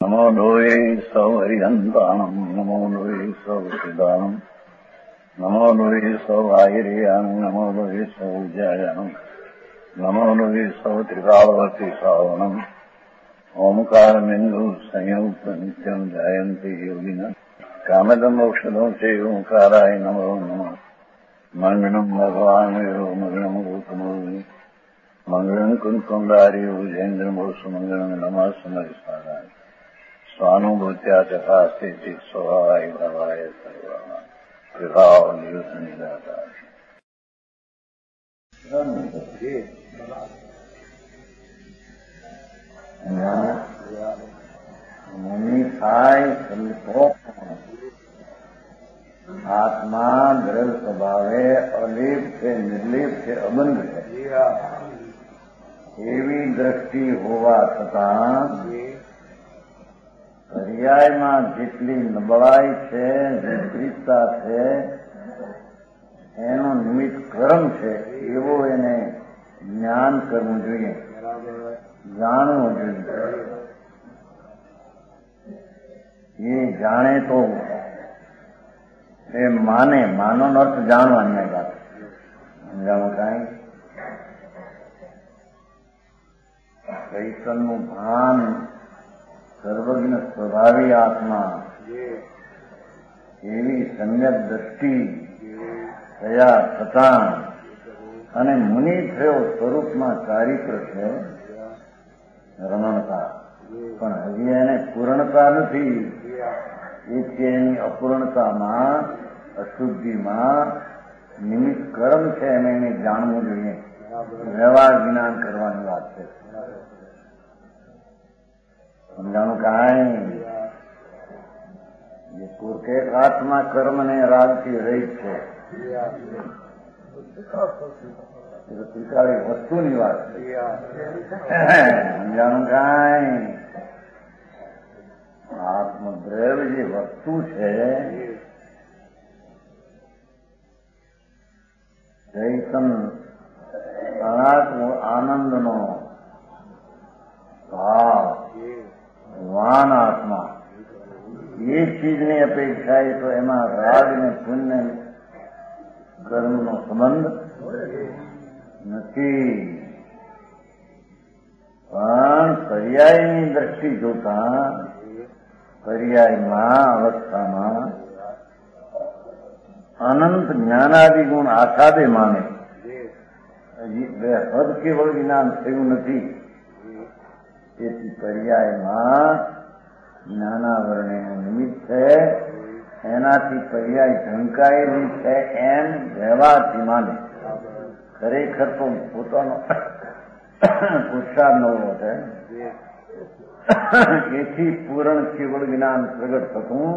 નમો લોહે સૌ હરિહંતાણમ નમો લોહે સૌ સિદ્ધાણમ નમો લોહે સૌ આયર્યાણમ નમો લોહે સૌ જયાણમ નમો લોહે સૌ ત્રિકાળવતી શ્રાવણમ ઓમકારમિંદુ સંયુક્ત નિત્યમ જાયંતિ યોગિના કામદમ ઔષધો છે ઓંકારાય નમો નમઃ મંગળમ ભગવાન વિરો મંગળમ ગૌતમોની મંગળમ કુંકુંડાર્યો જૈન્દ્રમોષ મંગળમ નમઃ સમરિસ્વારાય સ્વાનુભૂત્યા તથા સ્થિતિ સ્વભાવાય ભાવાય સર્વમાં વિભાવ નિયુદ્ધ નિરાકાર મુનિ થાય સંતો આત્મા દ્રઢ સ્વભાવે અલિપ છે, નિર્લિપ છે, અબંધ છે એવી દ્રષ્ટિ હોવા છતાં પર્યાયમાં જેટલી નબળાઈ છે, વિપરીતતા છે, એનું નિમિત્ત કર્મ છે એવો એને જ્ઞાન કરવું જોઈએ, જાણવું જોઈએ. એ જાણે તો એ માનો અર્થ જાણવાની વાત સમજાવું કાંઈ ચૈતનનું ભાન સર્વજ્ઞ સ્વભાવી આત્મા એવી સમ્યક દ્રષ્ટિ થયા છતાં અને મુનિ થયો સ્વરૂપમાં ચારિત્ર છે, રમણતા, પણ હજી એને પૂર્ણતા નથી. એથી એની અપૂર્ણતામાં, અશુદ્ધિમાં નિમિત્ત કર્મ છે એને જાણવું જોઈએ. વ્યવહાર જ્ઞાન કરવાની વાત છે. સમજાણું કાંઈ એ પૂરકેક આત્મા કર્મને રાગથી રહિત છે. ત્રિકાળી વસ્તુની વાત સમજાણું કાંઈ આત્મદ્રવ જે વસ્તુ છે ચૈતન આનંદનો ભાવ વાન આત્મા એ ચીજની અપેક્ષા એ તો એમાં રાગ ને પુણ્ય કર્મનો સંબંધ નથી. પણ પર્યાયની દ્રષ્ટિ જોતા પર્યાયમાં અવસ્થામાં અનંત જ્ઞાનાદિ ગુણ આસાદે માને. હજી હદ કેવળ જ્ઞાન થયું નથી. તેથી પર્યાયમાં જ્ઞાનાવરણેનું નિમિત્ત છે, એનાથી પર્યાય ઢંકાયેલી છે એમ વ્યવહારથી માને. ખરેખર તો પોતાનો પુરુષાર્થ નવો છે. એથી પૂર્ણ કેવળ જ્ઞાન પ્રગટ થતું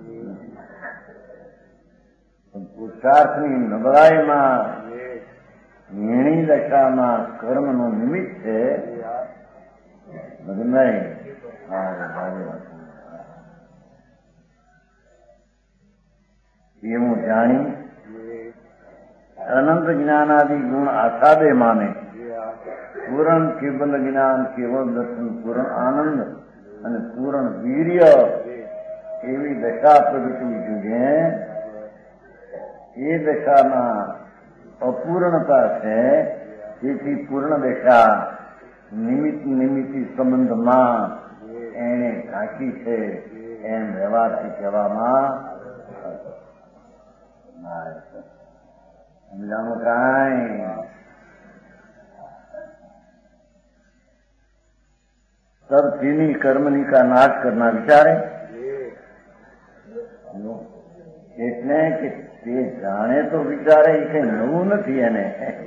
પુરુષાર્થની નબળાઈમાં હીણી દશામાં કર્મનું નિમિત્ત છે. એવું જાણી અનંત જ્ઞાનાદિ ગુણ આસાદે માને. પૂર્ણ કેવલ જ્ઞાન, કેવળ દર્શન, પૂર્ણ આનંદ અને પૂર્ણ વીર્ય એવી દશા પ્રગટવી જોઈએ. એ દશામાં અપૂર્ણતા છે. તેથી પૂર્ણ દશા નિમિત્તિ સંબંધમાં એને ઢાંકી છે એમ વ્યવહારથી કહેવામાં સમજાણું કાંઈ सब चीनी कर्मनी का नाश करना विचारे એટલે કે તે જાણે તો વિચારે એ કઈ નવું નથી એને,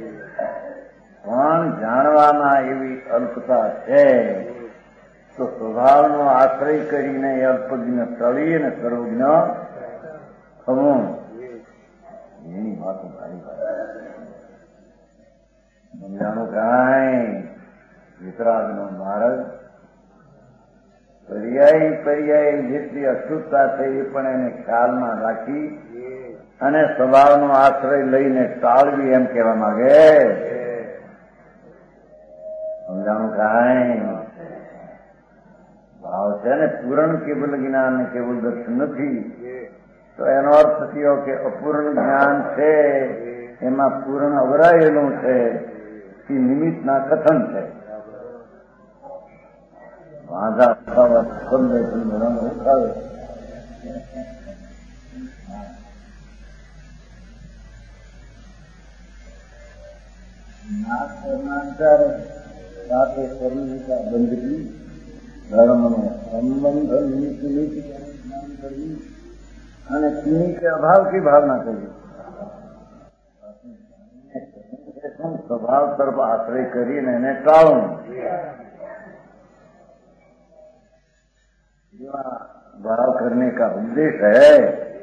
પણ જાણવામાં એવી અલ્પતા છે તો સ્વભાવનો આશ્રય કરીને અલ્પજ્ઞ ટળી અને સર્વજ્ઞ થવું એની વાતો સારી વાત સમજાણું કાંઈ. વિતરાગનો માર્ગ પર્યાય જેટલી અશુદ્ધતા છે એ પણ એને ખ્યાલમાં રાખી અને સ્વભાવનો આશ્રય લઈને ટાળવી એમ કહેવા માંગે. સમજાણું કાંઈ ભાવ છે ને પૂર્ણ કેવલ જ્ઞાન ને કેવલ દર્શન નથી, તો એનો અર્થ થયો કે અપૂર્ણ જ્ઞાન છે એમાં પૂર્ણ અવરાયેલું છે એ નિમિત્તના કથન છે. વાંધા ઉઠાવે સાથે કર્મનિકા બંધવી ધર્મનો સંબંધ નિમિત્ત કરવી અને કિનિકે અભાવથી ભાવના કરવી. સ્વભાવ તરફ આશ્રય કરીને એને ટાળવું. भाव करने का उद्देश्य है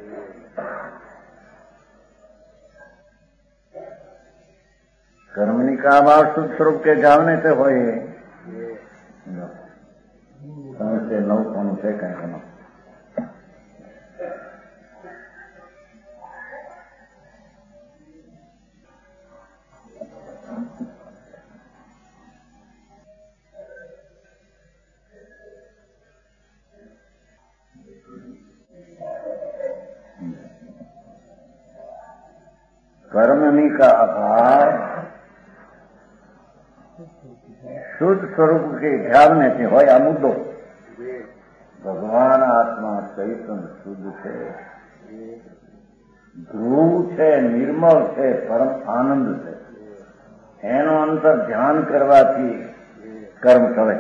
कर्मनी का भाव शुद्ध स्वरूप के जानने से हो से नौ कौन से कहीं कर्मनी का अभाव शुद्ध स्वरूप के ध्यान से हो आ मुद्दो. भगवान आत्मा चैतन्य शुद्ध है, ध्रुव है, निर्मल है, परम आनंद है. एनो अंतर ध्यान करवाथी कर्म चले.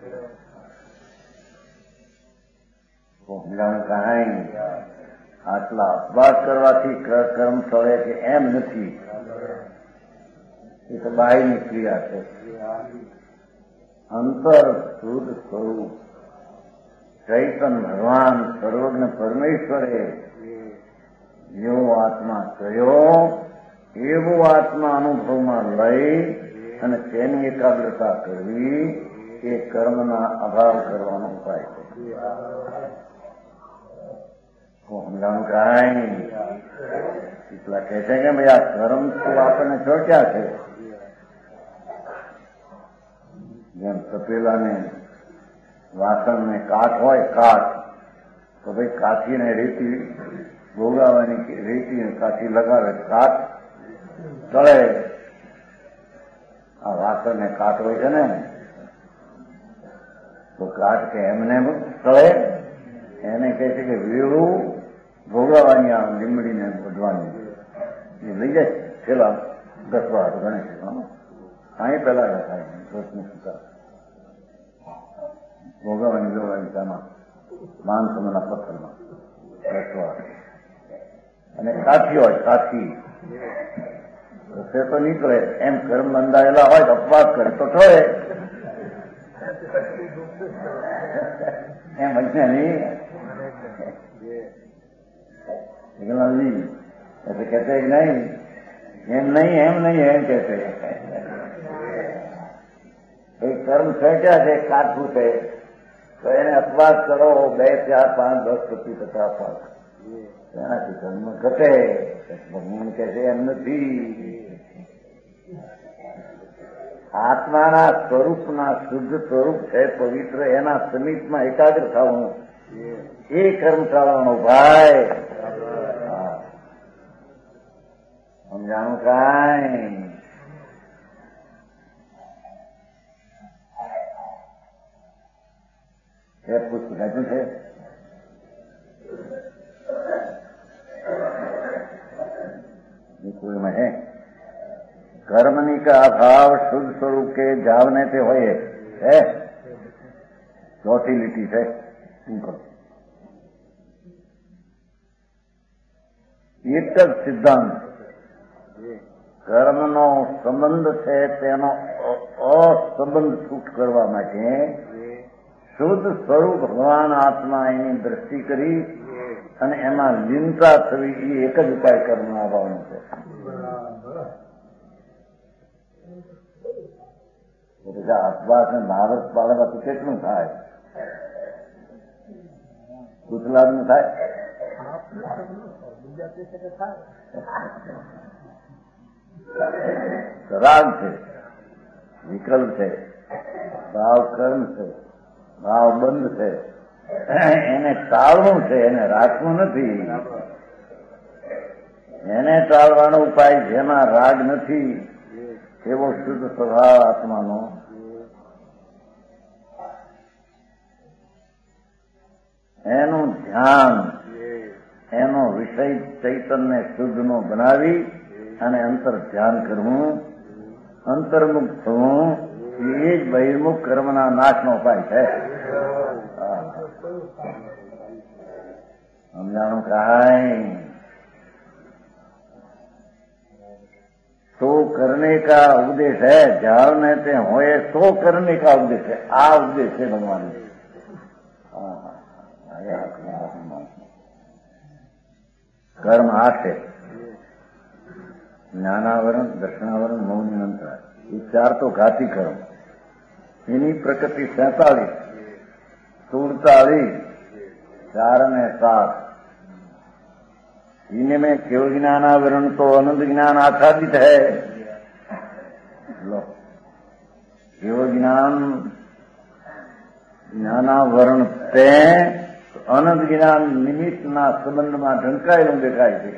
कहां આટલા અપવાસ કરવાથી કર્મ થળે કે એમ નથી, એ તો બાહ્યની ક્રિયા છે. અંતર શુદ્ધ સ્વરૂપ ચૈતન્ય ભગવાન સર્વજ્ઞ પરમેશ્વરે જેવો આત્મા થયો એવો આત્મા અનુભવમાં લઈ અને તેની એકાગ્રતા કરવી એ કર્મના અભાવ કરવાનો ઉપાય છે. સમજાણું કાંઈ એટલા કહે છે કે ભાઈ આ કર્મ તો આપણને ચોટ્યા છે. જેમ તપેલાને વાસણને કાઠ હોય, કાઠ તો ભાઈ કાઠીને રેતી ભોગાવાની, રેતી કાઠી લગાવે કાઠ તળે. આ વાસણને કાઠ હોય છે ને તો કાઠ કે એમને તળે. એને કહે છે કે વેળું ભોગવવાની આ લીમડીને વધવાની એ લઈ જાય પેલા ઘસવા ગણે છે. અહીં પેલા થાય ઘસને સુતા ભોગવવાની જોવાની તેમાં માનસમના પથ્થરમાં ઘસવા. અને કાઠી હોય, કાઠી ઘસે તો નીકળે. એમ કર્મ બંધાયેલા હોય તો અપવાદ કરે તો થયે એમ અજ્ઞાની ऐसे कहते हैं नहीं, एम नहीं एम नहीं एम कहते हैं. एक कर्म छेट्या છે કાઠું છે તો એને અપવાદ કરો 2, 4, 5, 10, 25, 50 એનાથી કર્મ ઘટે. ભગવાન કહે છે એમ નથી. આત્માના સ્વરૂપના શુદ્ધ સ્વરૂપ છે પવિત્ર, એના સમીપમાં એકાગ્ર થવાનું એ કર્મ ટાળવાનો ભાઈ. સમજાણું કાંઈ? है पुष्प घटन है कोई में है कर्मनी का अभाव शुद्ध स्वरूप के जावने से होए है. चौथी લીટી છે. એક જ સિદ્ધાંત કર્મનો સંબંધ છે તેનો અસંબંધ છૂટ કરવા માટે શુદ્ધ સ્વરૂપ ભગવાન આત્મા એની દ્રષ્ટિ કરી અને એમાં લીનતા થવી એ એક જ ઉપાય કર્મ આવવાનો છે. બધા અપવાસને ભારત પાડવાથી કેટલું થાય? ગુજરાતનું થાય? રાગ છે, વિકલ્પ છે, ભાવ કર્મ છે, ભાવ બંધ છે, એને ટાળવું છે, એને રાખવું નથી. એને ટાળવાનો ઉપાય જેમાં રાગ નથી એવો શુદ્ધ સ્વભાવ આત્માનો, એનું ધ્યાન, એનો વિષય ચૈતન્ય શુદ્ધનો બનાવી અને અંતર ધ્યાન કરવું, અંતર્મુખ થવું, એ જ બહિર્મુખ કર્મના નાશનો ઉપાય છે. સમજાણું કાંઈ? तो करने का उपदेश है, जाल में ते होए तो करने का उपदेश है. आ उपदेश है भगवान. कर्म हाथ है, ज्ञानावरण, दर्शनावरण, मौनी मंत्र, ये चार तो घाती कर्म. इन्हीं प्रकृति 47, 47, 4 ने 7. इनमें केवल ज्ञानावरण तो अनंत ज्ञान आच्छादित है. लो, केवल જ્ઞાનાવરણ તે અનંત જ્ઞાન નિમિત્તના સંબંધમાં ઢંકાયેલું દેખાય છે.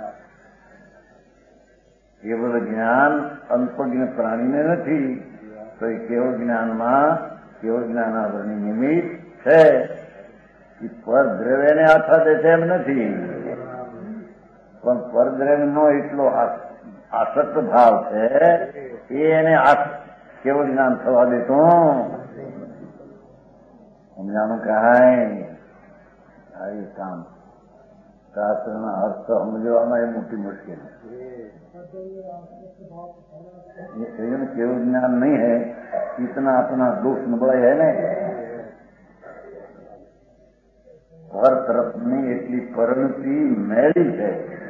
કેવલ જ્ઞાન અલ્પજ્ઞ પ્રાણીને નથી, તો એ કેવળ જ્ઞાનમાં કેવળ જ્ઞાનાવરણની નિમિત્ત છે. એ પરદ્રવ્યને આચ્છાદે છે એમ નથી, પણ પરદ્રવ્યનો એટલો આસક્ત ભાવ છે એ એને કેવળ જ્ઞાન થવા દેતું. સમજાણું કાંઈ? આ એ કામ શાસ્ત્રના અર્થ સમજવામાં એ મોટી મુશ્કેલી. केवल ज्ञान नहीं है, इतना अपना दोष नबળાઈ है ने. હર તરફની એટલી પરિણતિ મેળી છે.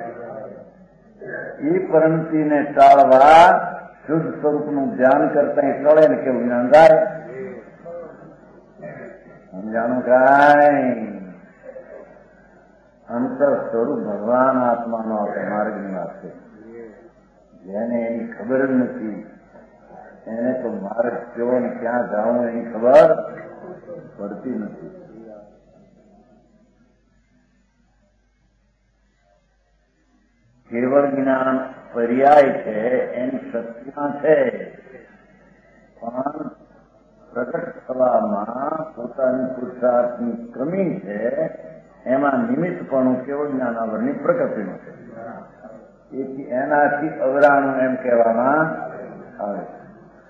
એ પરિણતિને ટાળવા શુદ્ધ સ્વરૂપનું ધ્યાન કરતા ટળે ને કેવું જ્ઞાન થાય. સમજાણું કાંઈ? અંતર સ્વરૂપ ભગવાન આત્માનો માર્ગની વાત છે. જેને એની ખબર જ નથી એને તો માર્ગ કેવો ને ક્યાં જાઉં એની ખબર પડતી નથી. કેવળ જ્ઞાન પર્યાય છે, એની સત્તા છે, પણ પ્રગટ થવામાં પોતાની પુરુષાર્થની કમી છે. એમાં નિમિત્તપણું કેવળ જ્ઞાનાવરણની પ્રકૃતિનું છે. એથી એનાથી અવરાણું એમ કહેવામાં આવે છે.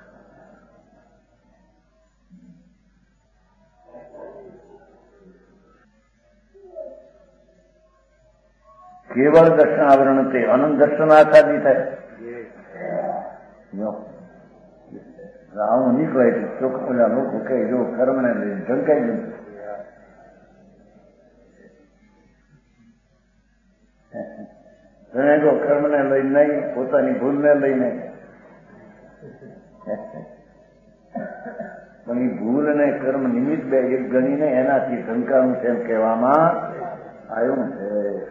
केवल दर्शन आवरण ते अनंत दर्शन आच्छादित है. राहू निकले चोख बोला लोग कहे जो कर्म ने ढंकाई गયું. જો કર્મને લઈ નહીં, પોતાની ભૂલને લઈને. પણ એ ભૂલ અને કર્મ નિમિત્ત બે એક ગણીને એનાથી ઢંકાનું છે એમ કહેવામાં આવ્યું છે.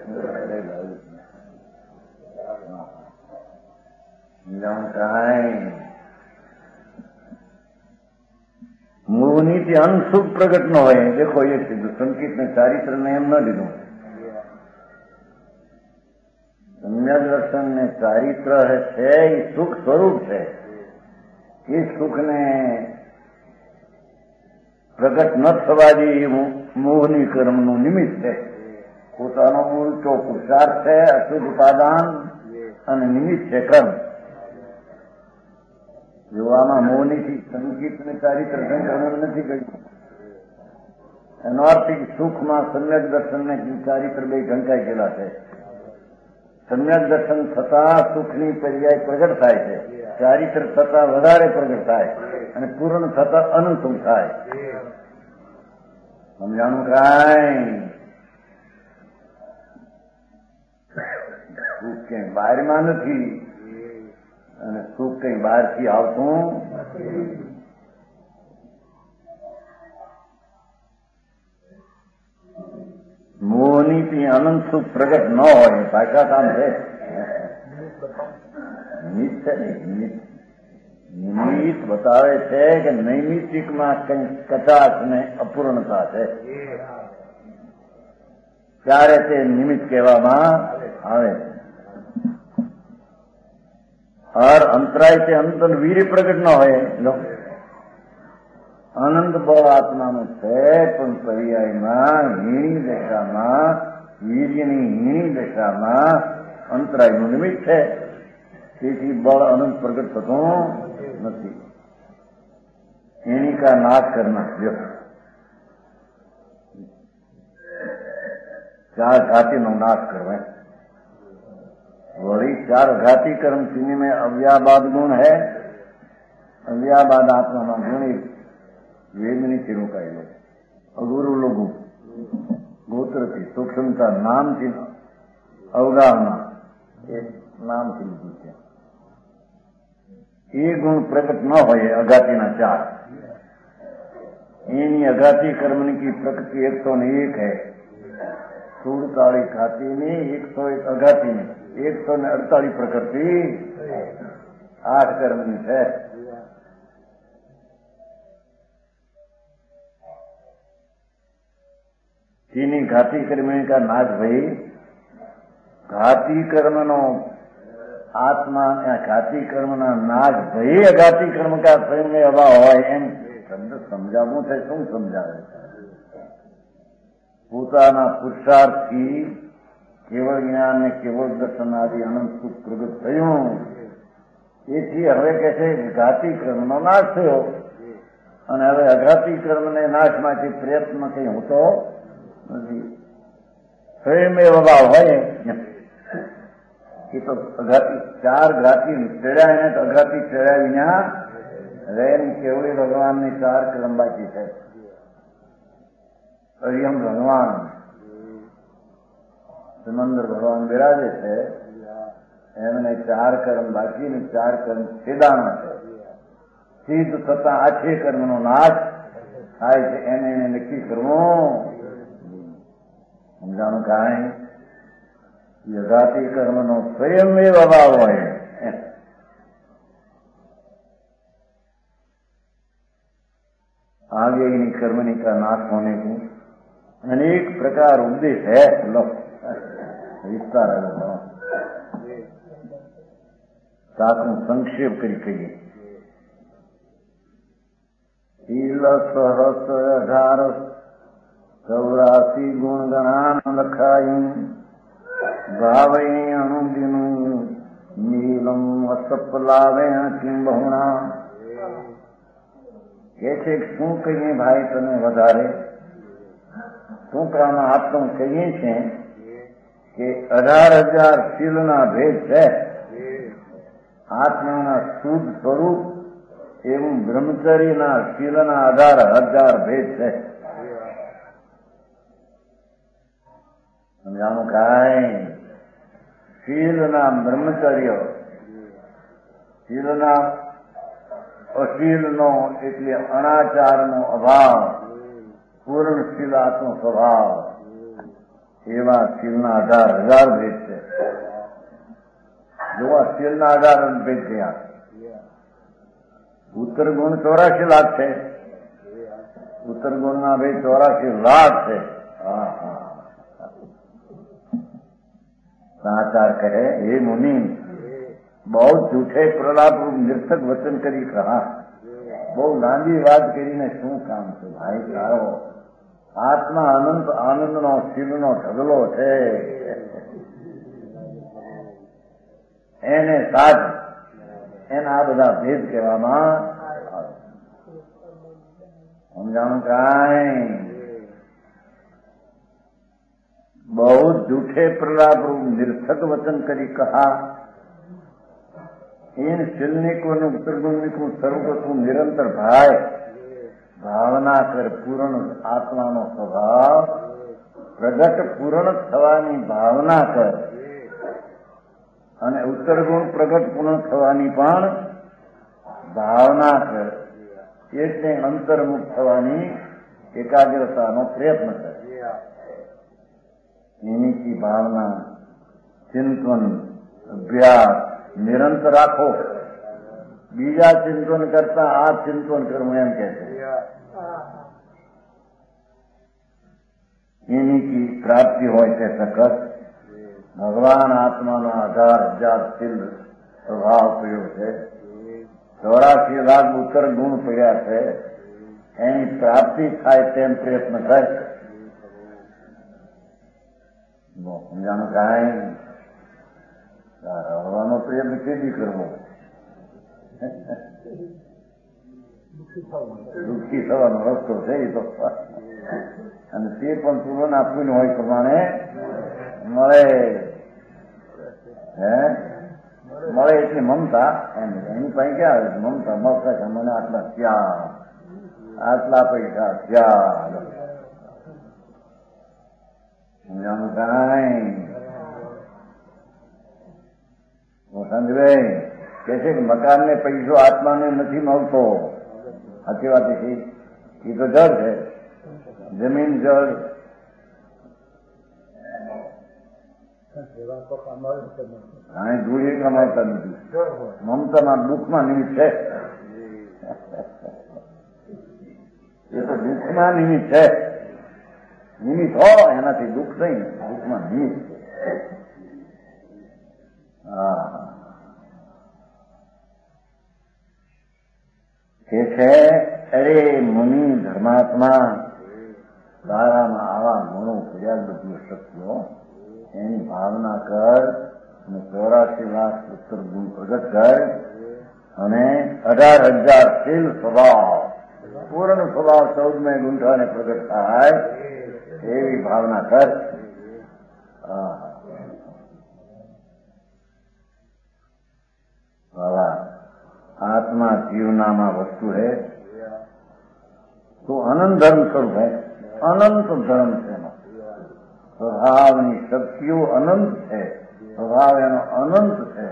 મૂળનીતિ અનસુખ પ્રગટ ન હોય. દેખો એ સીધું સંકિતને ચારિત્રને એમ ન લીધું. સમ્યક દર્શન ને ચારિત્ર છે એ સુખ સ્વરૂપ છે. એ સુખને પ્રગટ ન થવા દે મોહની કર્મનું નિમિત્ત છે. પોતાનો ઉલટો પુરુષાર્થ છે, અશુદ્ધ ઉપાદાન અને નિમિત્ત છે કર્મ. જોવામાં મોહનીથી સંગીત ને ચારિત્ર સંક્રમણ નથી કર્યું. એનો અર્થ સુખમાં સમ્યક દર્શન ને ચારિત્ર બે ઢંકાઈ ગયેલા છે. સમ્યક દર્શન થતા સુખની પર્યાય પ્રગટ થાય છે, ચારિત્ર થતા વધારે પ્રગટ થાય અને પૂર્ણ થતા અનંત થાય. સમજાણું કાંઈ? સુખ કઈ બહારમાં નથી અને સુખ કઈ બહારથી આવતું નથી. મોહનીથી અનંત સુખ પ્રગટ ન હોય ભાષા કામ છે. નિમિત્ત છે ને, નિમિત્ત બતાવે છે કે નૈમિતિકમાં કંઈક કચાશ ને અપૂર્ણતા છે, ત્યારે તે નિમિત્ત કહેવામાં આવે. હર અંતરાય તે અંતર વીર પ્રગટ ન હોય. અનંત બળ આત્માનું છે, પણ પર્યાયમાં હીણી દશામાં, વીર્યની હીણી દશામાં અંતરાયનું નિમિત્ત છે. તેથી બળ અનંત પ્રગટ થતું નથી. हीणी का नाश करना, चार घाती नो नाश करवे. वही चार घाती कर्म चिन्ह में अव्याबाद गुण है. अव्याबाद आत्मा में गुण वेदनी चिन्ह का लो अगुरु लोगों गोत्र थी सूक्ष्मता नाम चिन्ह अवगाहना नाम चिन्ह पूछे. ये गुण प्रकट न होए अघाती ना चार. इन अघाती कर्म की प्रकृति 101 है. 16 घाती में 101 अघाती में 148 प्रकृति 8 कर्म है. तीन घाती कर्म का नाश भई. घाती कर्म नो आत्मा घाती कर्म ना नाश भई अघाती कर्म का स्वयं में अभाव हो. एम शब्द समझावू थे. शू समझावे? પોતાના પુરુષાર્થથી કેવળ જ્ઞાન ને કેવળ દર્શન આદિ અનંત સુખ પ્રગટ થયું. એથી હવે કહે છે ઘાતી કર્મનો નાશ થયો અને હવે અઘાતી કર્મને નાશ માટે પ્રયત્ન કઈ હોતો નથી. સ્વયં અભાવ હોય એ તો અઘાતી ચાર ઘાતી ચડ્યા એને તો અઘાતી ચડ્યા વિના રેન કેવળી ભગવાનની ચાર કર્મ બાકી છે. હરિયમ ભગવાન સમંદર ભગવાન બિરાજે છે. એમને ચાર કર્મ બાકી ને ચાર કર્મ છેદાણા છે. સિદ્ધ થતા આ 6 કર્મનો નાશ થાય છે. એને નક્કી કરવું સમજાનું કારણ અઘાતી કર્મનો સ્વયં અભાવ હોય. आगे इन कर्मणि का नाश होने को अनेक प्रकार उपदेश है. लो विस्तार सातों संक्षेप करी कहिए. 18 गुण गणान लखाई भावई अणुदिनु नीलम असपलावे किम बहुणा. કે છે શું કહીએ ભાઈ તને વધારે? શું કામમાં આટલું કહીએ છીએ કે 18,000 શીલના ભેદ છે. આત્માના શુદ્ધ સ્વરૂપ એવું બ્રહ્મચર્યના શીલના 18,000 ભેદ છે. સમજાણું કાંઈ? શીલના બ્રહ્મચર્ય શીલના અશીલનો એટલે અનાચારનો અભાવ, પૂર્ણશીલાત્મો સ્વભાવ એવા શીલના 18,000 ભેદ છે. જો આ શીલના 18 ભેદ થયા. ઉત્તર ગુણ 84 લાખ છે. ઉત્તર ગુણના ભેદ 84 લાખ છે. સાચાર કહે હે મુનિ बहुत झूठे प्रलाप रूप निर्थक वचन કરી કહા. બહુ લાંબી વાત કરીને શું કામ છે ભાઈ તારો? આત્મા અનંત આનંદનો શિવનો ઢગલો છે. એને સાથ એના આ બધા ભેદ કહેવામાં સમજાણું કાંઈ? बहुत झूठे प्रलाप रूप निर्थक वचन કરી કહા. इन शिलनिकों उत्तर गुणनिकों सर्वगतों निरंतर भाई भावना कर पूर्ण आत्माનો સ્વભાવ પ્રગટ પૂર્ણ થવાની ભાવના કર અને ઉત્તર ગુણ પ્રગટ પૂર્ણ થવાની પણ ભાવના કર. એટલે અંતર્મુખ થવાની એકાગ્રતાનો પ્રયત્ન કર. એની की भावना चिंतन अभ्यास निरंतर રાખો બીજા ચિંતન કરતા આ ચિંતન કરવું એમ કે છે. એની કી પ્રાપ્તિ હોય છે સખત. ભગવાન આત્માનો 18,000 શીલ સ્વભાવ પડ્યો છે, 84 લાખ ઉત્તર ગુણ પડ્યા છે. એની પ્રાપ્તિ થાય તેમ પ્રયત્ન કરે. સમજાણું કાંઈ રહેવાનો પ્રયત્ન કેવી કરવો? દુઃખી થવાનો રસ્તો છે એ તો. અને તે પણ પૂર્ણ આપવું હોય પ્રમાણે મળે. મળે એટલી મમતા એની પાસે ક્યાં આવે? મમતા મળતા કે મને આટલા ત્યાં, આટલા પૈસા ત્યાં. સમજાનું કાંઈ? સંજભાઈ કે છે કે મકાન ને પૈસો આત્માને નથી મળતો. સાચી વાત છે. એ તો જળ છે, જમીન જળ. કાંઈ ધૂળ એટલા મળતા નથી. મમતાના દુઃખમાં નિમિત્ત છે. એ તો દુઃખમાં નિમિત્ત છે. નિમિત્ત હો એનાથી દુઃખ નહીં, દુઃખમાં નિમિત્ત છે. હા કે છે અરે મુનિ ધર્માત્મા, તારામાં આવા ગુણો કર્યા બધી શક્તિઓ, એની ભાવના કર અને 84 લાખ ઉત્તર ગુણ પ્રગટ કર અને 18,000 શીલ સ્વભાવ, પૂર્ણ સ્વભાવ 14મે ગુંઠાને પ્રગટ થાય એવી ભાવના કર. आत्मा जीवनामा वस्तु है तो अनंत धर्म स्वरूप है. अनंत धर्म છે. સ્વભાવની શક્તિઓ અનંત છે. સ્વભાવ એનો અનંત છે.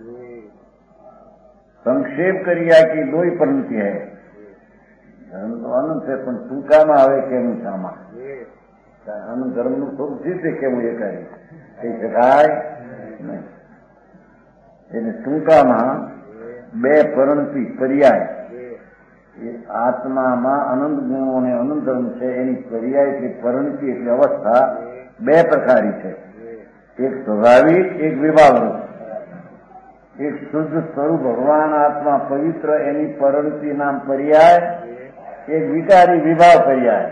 સંક્ષેપ કરી આખી લોહી પંક્તિ है. ધર્મ તો અનંત છે પણ ટૂંકામાં આવે કેમ શામાં? અનંત ધર્મનું સ્વરૂપ છે કેવું એ કહી શકાય નહીં. એટલે ટૂંકામાં બે પરણતી પર્યાય. એ આત્મામાં અનંત ગુણો અને અનંત ધર્મ છે. એની પર્યાય એટલે પરણતી એટલે અવસ્થા બે પ્રકારી છે. એક સ્વાભાવિક, એક વિભાવરૂપ. એક શુદ્ધ સ્વરૂપ ભગવાન આત્મા પવિત્ર એની પરણતી નામ પર્યાય, એક વિકારી વિભાવ પર્યાય.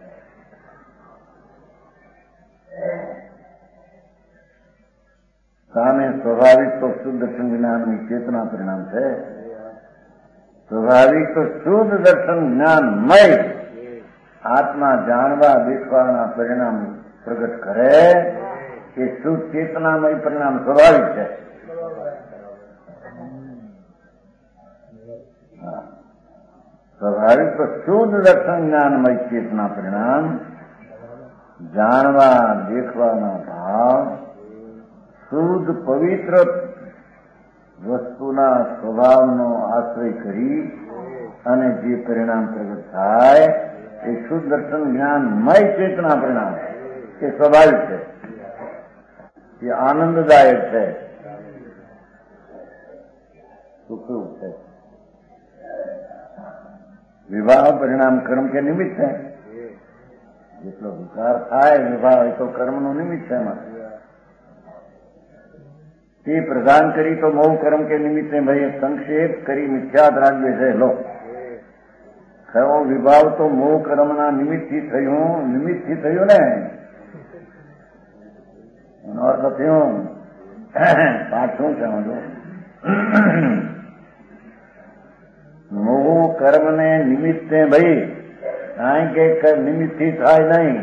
સામે સ્વાભાવિક તો શુદ્ધ દર્શન જ્ઞાનની ચેતના પરિણામ છે. સ્વાભાવિક તો શુદ્ધ દર્શન જ્ઞાનમય આત્મા જાણવા દેખવાના પરિણામ પ્રગટ કરે એ શુદ્ધ ચેતનામય પરિણામ સ્વાભાવિક છે. સ્વાભાવિક તો શુદ્ધ દર્શન જ્ઞાનમય ચેતના પરિણામ જાણવા દેખવાના ભાવ શુદ્ધ પવિત્ર વસ્તુના સ્વભાવનો આશ્રય કરી અને જે પરિણામ પ્રગટ થાય એ શુદ્ધ દર્શન જ્ઞાનમય ચેતના પરિણામ એ સ્વાભાવિક છે. એ આનંદદાયક છે, સુખરૂપ છે. વિવાહ પરિણામ કર્મ કે નિમિત્ત છે. જેટલો વિકાર થાય વિવાહ એ તો કર્મનું નિમિત્ત છે. એમાં તે પ્રદાન કરી તો મોહ કર્મ કે નિમિત્તે ભાઈ સંક્ષેપ કરી મિથ્યાત રાખવે છે. લો ખરો વિભાવ તો મોહ કર્મના નિમિત્તથી થયું ને. એનો અર્થ થયું પાઠ શું છે? મોહ કર્મને નિમિત્તે ભાઈ કાંઈ કે નિમિત્તથી થાય નહીં.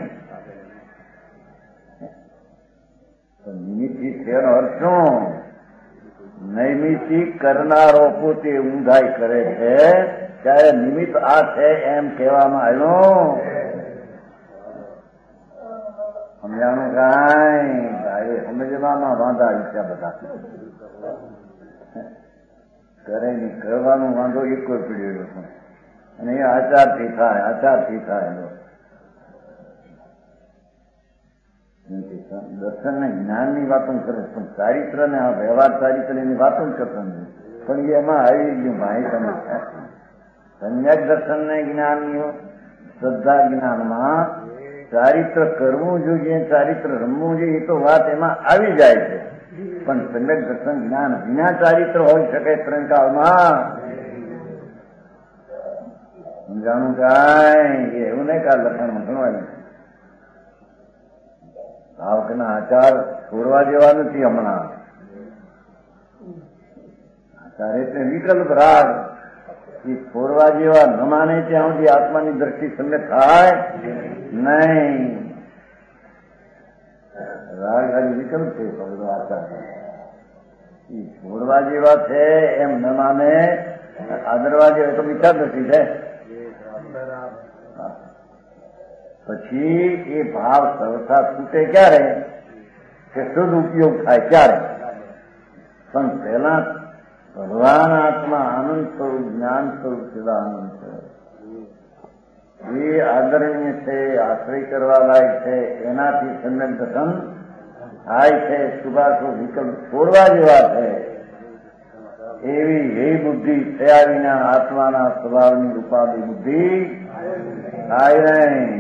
નિમિત્તિક એનો અર્થ શું? નૈમિત્તિક કરનારો પોતે ઊંધાઈ કરે છે ત્યારે નિમિત્ત આ છે એમ કહેવામાં આવ્યું. સમજાણું કાંઈ? સમજવામાં વાંધા ઈચ્છા બધા કરે નહીં. કરવાનો વાંધો એક કોઈ પીડ્યો છે અને એ આચારથી થાય. દર્શન ને જ્ઞાન ની વાતો કરે પણ ચારિત્ર ને વ્યવહાર ચારિત્ર એની વાતો જ કરતા નથી. પણ એમાં આવી ગયું ભાઈ તમે સમ્યક દર્શન ને જ્ઞાનીઓ શ્રદ્ધા જ્ઞાનમાં ચારિત્ર કરવું જોઈએ, ચારિત્ર રમવું જોઈએ, એ તો વાત એમાં આવી જાય છે. પણ સમ્યક દર્શન જ્ઞાન વિના ચારિત્ર હોઈ શકે ત્રણકાળમાં? સમજાણું કાંઈ એવું નહીં કે આ લખાણમાં ભણવાનું ભાવકના આચાર છોડવા જેવા નથી. હમણાં આચાર એટલે વિકલ્પ રાગ એ છોડવા જેવા ન માને ત્યાં સુધી આત્માની દ્રષ્ટિ સમ્યક થાય નહીં. રાગ ખાલી વિકલ્પ છે, બધો આચાર એ છોડવા જેવા છે એમ ન માને. આદરવા જેવા તો મિથ્યા દ્રષ્ટિ છે. પછી એ ભાવ સર્વથા છૂટે ક્યારે કે શુદ્ધ ઉપયોગ થાય ત્યારે. પણ પહેલા ભગવાન આત્મા આનંદ સ્વરૂપ, જ્ઞાન સ્વરૂપ, સદાનંદ છે. એ આદરણીય છે, આશ્રય કરવા લાયક છે. એનાથી સમ્યક દર્શન થાય છે. શુભાશુભ વિકલ્પ છોડવા જેવા છે. એવી એ બુદ્ધિ થયા વિના આત્માના સ્વભાવની રૂપાદી બુદ્ધિ થાય નહીં.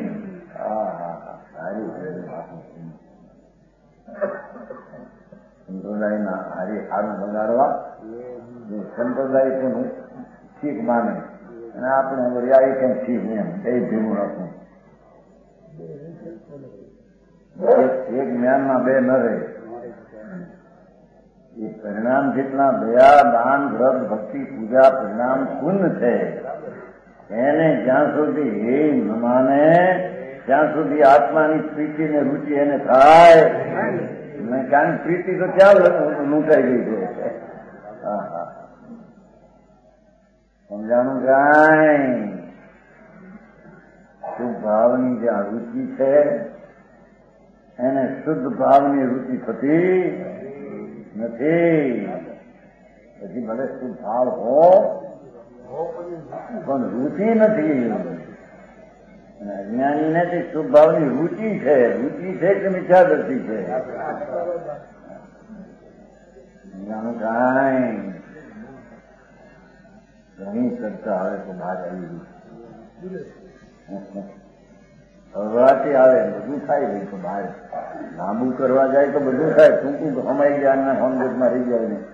સંપ્રદાયના હારી હારું બગાડવા સંપ્રદાય છે શીખ માને અને આપણે વરિયાળી કેમ શીખ એમ એ ભેગું રાખવું. એક જ્ઞાનમાં બે ન રહે. એ પરિણામ જેટલા દયા, દાન, વ્રત, ભક્તિ, પૂજા પરિણામ પુણ્ય છે. એને જ્યાં સુધી એ ન માને ત્યાં સુધી આત્માની પ્રીતિ ને રુચિ એને થાય. કારણ પ્રીતિ તો ક્યાં લૂંટાઈ ગઈ છે. સમજાણું કાંઈ? શુભ ભાવની જ્યાં રુચિ છે એને શુદ્ધ ભાવની રુચિ થતી નથી. પછી ભલે શુદ્ધ ભાવ હો પણ રુચિ નથી. અજ્ઞાનીને તે શુભ ભાવની રુચિ છે. રુચિ છે કે મિથ્યા દ્રષ્ટિ છે? જાણું કાંઈ ઘણી ચર્ચા આવે તો બહાર આવી ગઈ. હળવાથી આવે બધું થાય ગઈ તો બહાર લાંબુ કરવા જાય તો બધું થાય. ટૂંકું હમાઈ જાય હોમગેટમાં રહી જાય ને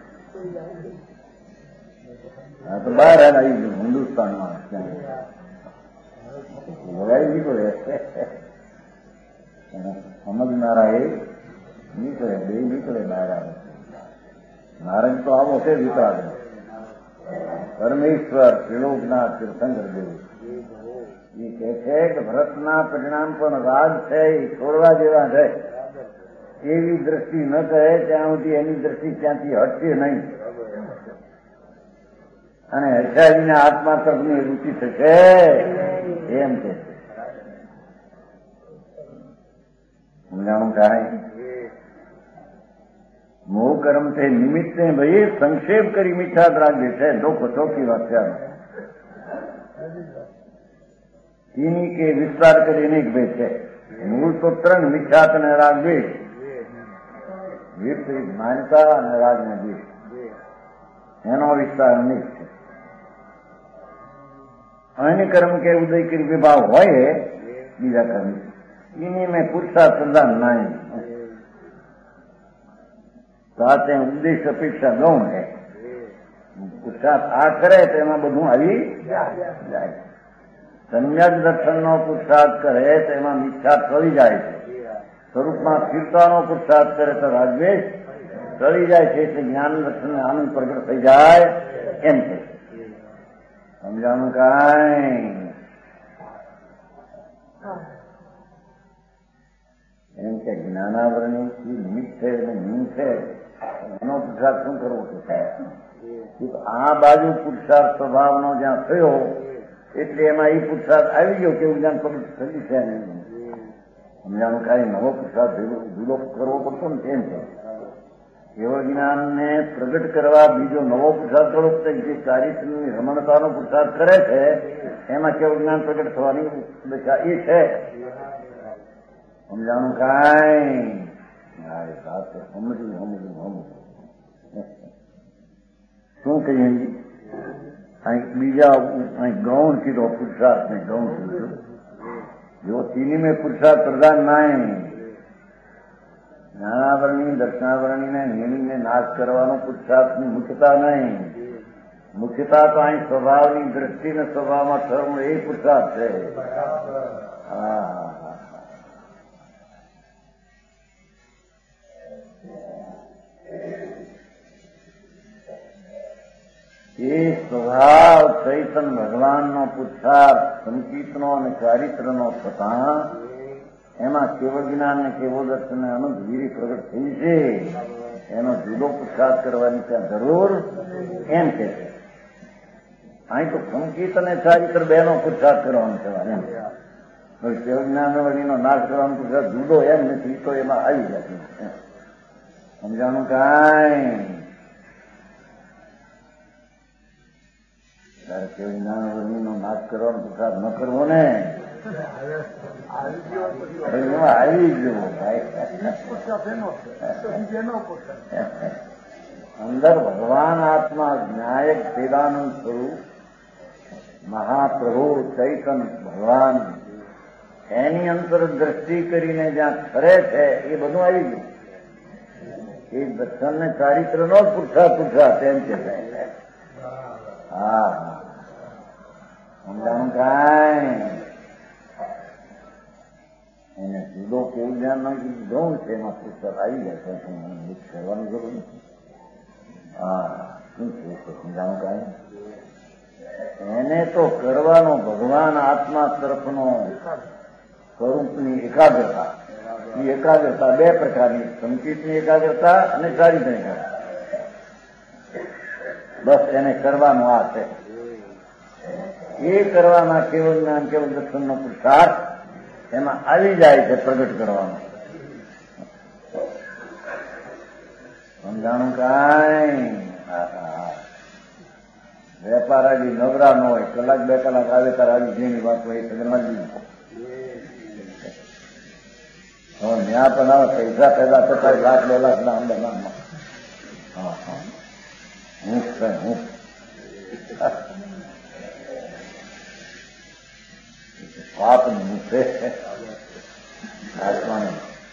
તો બહાર આવી ગયું હિન્દુસ્તાનમાં. લડાઈ નીકળે સમજનારા એ નીકળે, બે નીકળે બહાર આવે. નારંગ તો આવો છે વિતરાગ પરમેશ્વર ત્રિલોકના તીર્થંકર દેવ એ કહે છે કે ભરતના પરિણામ પણ રાગ છે, એ છોડવા જેવા છે. એવી દ્રષ્ટિ ન કહે ત્યાં સુધી એની દ્રષ્ટિ ત્યાંથી હટશે નહીં. અને હર્ષાજીના આત્મા તરફની રુચિ થશે એમ કે સમજાણું કાંઈ? મોહ કર્મ છે નિમિત્તે ભાઈ સંક્ષેપ કરી મીઠા રાખજે છે. દુઃખ ચોખ્ખી વાત છે. એની કે વિસ્તાર કરી નહીં ભાઈ છે. મૂળ તો ત્રણ મીઠાત અને રાગ દ્વેષ, વિપરીત માન્યતા અને રાગ ને દ્વેષ. એનો વિસ્તાર નહીં છે. અન્ય કર્મ કે ઉદય કરી વિભાવ હોય બીજા કર્મ એની મેં પુરુષાર્થ સંધાન નહીં. સાથે ઉદ્દેશ અપેક્ષા ગૌણ છે. પુરુષાર્થ આ કરે તો એમાં બધું આવી જાય. સમ્યક દર્શનનો પુરુષાર્થ કરે તો એમાં મિથ્યા ટળી જાય છે. સ્વરૂપમાં સ્થિરતાનો પુરુષાર્થ કરે તો રાગદ્વેષ ટળી જાય છે. એટલે જ્ઞાન દર્શન આનંદ પ્રગટ થઈ જાય એમ છે. સમજાણું કાંઈ? એમ કે જ્ઞાનાવરણી નિમિત્ત છે અને નિમ છે એનો પુરુષાર્થ શું કરવો છે? આ બાજુ પુરુષાર્થ સ્વભાવનો જ્યાં થયો એટલે એમાં એ પુરુષાર્થ આવી ગયો કે જ્ઞાન પ્રગટ થયું છે. સમજાણું કાંઈ? નવો પુરુષાર્થ જુદો કરવો પડતો ને તેમ છે. કેવળ જ્ઞાનને પ્રગટ કરવા બીજો નવો પુરુષાર્થ કરવો પડે. જે ચારિત્રની રમણતાનો પુરુષાર્થ કરે છે એમાં કેવળ જ્ઞાન પ્રગટ થવાની દશા એ છે. સમજાણું કાંઈ? સમજવું શું કહીએ અહીં બીજા અહીં ગૌણ કીધો પુરુષાર્થ ને ગૌણ કીધું જો તીની મેં પુરુષાર્થ પ્રધાન નહીં જ્ઞાનાવરણી દર્શનાવરણીને નિયમિને નાશ કરવાનો પુરુષાર્થની મુખ્યતા નહીં. મુખ્યતા તો અહીં સ્વભાવની દ્રષ્ટિને સ્વભાવમાં થવું એ પુરુષાર્થ છે. એ સ્વભાવ ચૈતન ભગવાનનો પુરુષાર્થ સંકિતનો અને ચારિત્રનો થતા એમાં કેવળ જ્ઞાન ને કેવળ દર્શન ને અનંત વીરી પ્રગટ થઈ છે. એનો જુદો પુરુષાર્થ કરવાની ત્યાં જરૂર એમ કે છે. અહીં તો સંકિત અને ચારિત્ર બેનો પુરુષાર્થ કરવાનો છે. એમ કેવળ જ્ઞાન વળીનો નાશ કરવાનો પુરુષાર્થ જુદો એમ નથી તો એમાં આવી જશે. સમજાણું કાંઈ ત્યારે કેવળ જ્ઞાન વળીનો નાશ કરવાનો પુરુષાર્થ ન કરવો ને આવી ગયો અંદર ભગવાન આત્મા જ્ઞાયક વેદાનંદ સ્વરૂપ મહાપ્રભુ ચૈતન ભગવાન એની અંતર દ્રષ્ટિ કરીને જ્યાં ઠરે છે એ બધું આવી ગયું. એ દર્શન ને ચારિત્ર નો જ પુરુષાર્થ એમ કે હા સમજાણું કાંઈ એને જુદો કેવું જ્ઞાન નથી ગૌણ છે એમાં પુસ્તક આવી જશે કરવાની જરૂર નથી. હા શું છે સમજાણું કાંઈ એને તો કરવાનો ભગવાન આત્મા તરફનો સ્વરૂપની એકાગ્રતા. એ એકાગ્રતા બે પ્રકારની સંકિતની એકાગ્રતા અને ચારિત્રની એકાગ્રતા. બસ એને કરવાનું આ છે. એ કરવાના કેવળ જ્ઞાન કેવળ દર્શનનો પુરુષાર્થ એમાં આવી જાય છે પ્રગટ કરવાનો. સમજાણું કાંઈ વેપાર આવી નવરા ન હોય કલાક બે કલાક આવે તાર આવી જેની વાત હોય સગનમાં હવે ત્યાં પણ આવે પૈસા પેદા થતા 1,00,000 2 લાખ ના અંદર નામમાં હું પાપ મૂકે આત્માને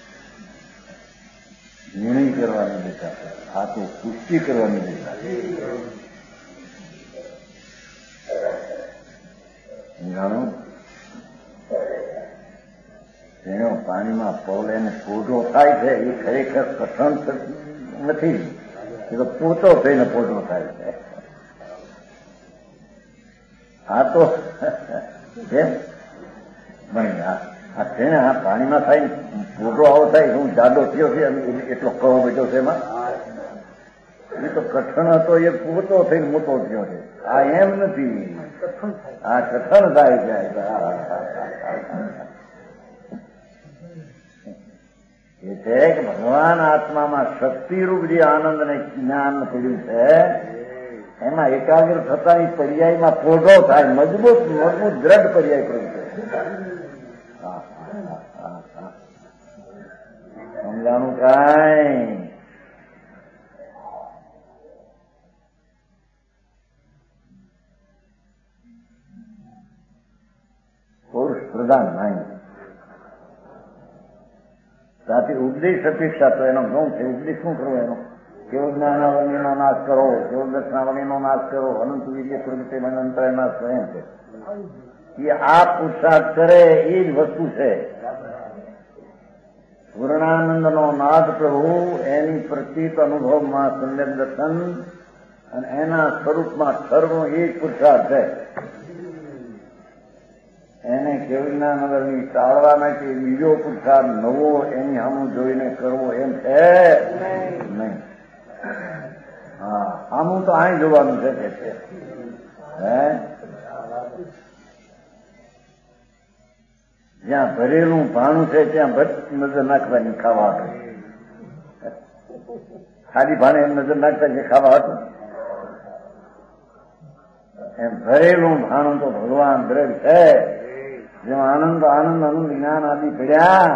નિર્ણય કરવાની દિશા આ તો પુષ્ટિ કરવાની દિશા. જાણો જેનો પાણીમાં પવલે ને પોટો થાય છે એ ખરેખર કઠણ નથી. એ તો પોતો થઈને પોટો થાય છે. આ તો આ છે ને આ પાણીમાં થાય પોટો આવો થાય હું જાડો થયો છે એટલો કહો બેઠો છે એમાં એ તો કઠણ હતો એ પોતો થઈને મોટો થયો છે. આ એમ નથી આ કઠણ થાય છે એ છે કે ભગવાન આત્મામાં શક્તિરૂપ જે આનંદ અને જ્ઞાન પડ્યું છે એમાં એકાગ્ર થતા એ પર્યાયમાં પોટો થાય મજબૂત દ્રઢ પર્યાય પડ્યું છે. સમજાણું કાંઈ પુરુષ પ્રધાન નહીં. સાથે ઉપદેશ અપેક્ષા તો એનો ગુણ છે. ઉપદેશ શું કરવો એનો કેવળ જ્ઞાનાવલીનો નાશ કરો કેવળ દર્શનાવલીનો નાશ કરો અનંત વિદ્ય પ્રગતિ અંતરાય નાશ સ્વયં છે. એ આ પુરુષાર્થ કરે એ જ વસ્તુ છે. પૂર્ણાનંદનો નાદ પ્રભુ એની પ્રતીત અનુભવમાં સમ્યક દર્શન અને એના સ્વરૂપમાં ઠરવું એ જ પુરુષાર્થ છે. એને કેવળના નગરની ટાળવા માટે બીજો પુરુષાર્થ નવો એની સામું જોઈને કરવો એમ છે નહીં. હા સામું તો અહીં જોવાનું છે કે છે જ્યાં ભરેલું ભાણું છે ત્યાં નજર નાખવાની ખાવા હતું. ખાલી ભાણે નજર નાખતા જે ખાવા હતું એમ ભરેલું ભાણું તો ભગવાન દ્રઢ છે. જેમાં આનંદ આનંદ આનંદ જ્ઞાન આદિ પડ્યા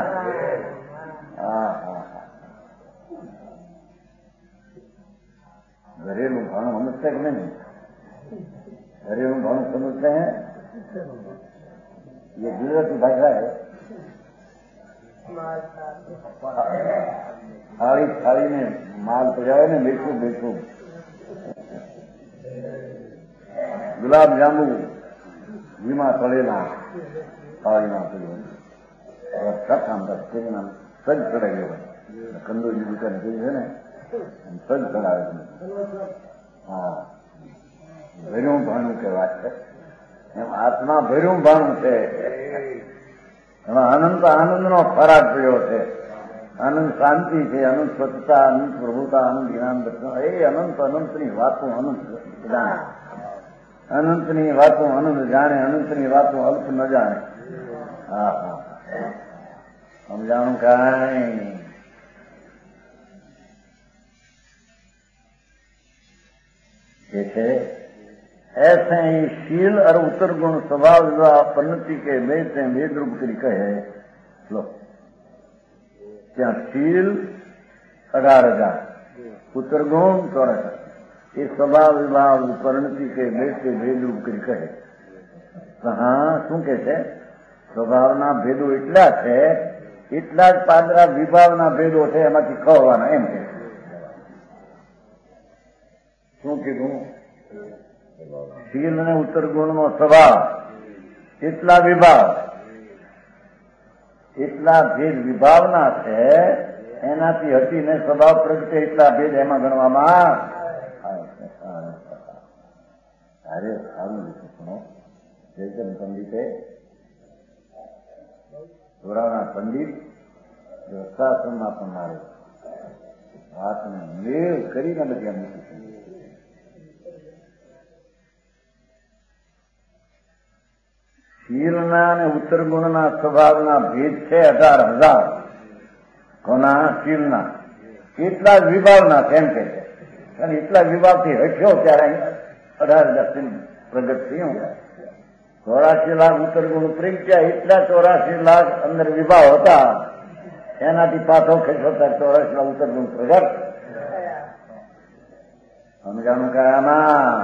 घरेलू भाणु समझते कि नहीं? घरेलू भाणु समझते हैं? ये गुजराती भाषा है। थाली थाली में माल पजावे ने बेचू बेचू गुलाब जांबू વીમા તળેલા થાળીમાં પડ્યું આમ તેના સજ ચડાવી હોય કંદોરી દુકાન જોઈ છે ને સજ ચડાવે છે. હા, ભર્યું ભાણું કે વાત છે એમ આત્મા ભર્યું ભાણું છે. એમાં અનંત આનંદનો ખોરાક પડ્યો છે. અનંત શાંતિ છે, અનંત સ્વચ્છતા, અનંત પ્રભુતા, અનંત જ્ઞાન દર્શન. એ અનંત અનંતની વાતો અનંત જાણે, અનંતની વાતો અનંત જાણે, અનંતની વાતો અલ્પ ન જાણે. હા હા, સમજાણું કાંઈ ये है. ऐसे ही शील और उत्तर गुण स्वभाव विवाह पन्नति के भेद से भेद रूप तरीका है. लो क्या शील 18,000, उत्तर गुण 14,000. ये स्वभाव विवाह परिणति के भेद से भेद रूप तरीका है. હા, શું કે છે? સ્વભાવના ભેદો એટલા છે, એટલા જ પાદરા વિભાવના ભેદો છે, એમાંથી ખવાના એમ કે. શું કીધું? શીલ અને ઉત્તર ગુણનો સ્વભાવ એટલા વિભાવ, એટલા ભેદ વિભાવના છે, એનાથી હટીને સ્વભાવ પ્રગટે એટલા ભેદ એમાં ગણવામાં આવે. અરે સારું લીધું સુનો. જયચંદ પંડિતે ધોરાના પંડિત રક્ષાશ્રમમાં પણ મારે વાતને મેળ કરીને બધી એમ મૂકી. શીલના અને ઉત્તર ગુણના સ્વભાવના ભેદ છે 18,000. કોના? શીલના. એટલા જ વિભાવના કેમ કે છે, અને એટલા વિભાવથી હટ્યો ત્યારે 18,000 પ્રગટ થયું. 84 લાખ ઉત્તર ગુણ પ્રગટ્યા, એટલા 84 લાખ અંદર વિભાવ હતા, એનાથી પાછો ખેંચો 84 લાખ ઉત્તર ગુણ પ્રગટ. સમજાણું કયામાં?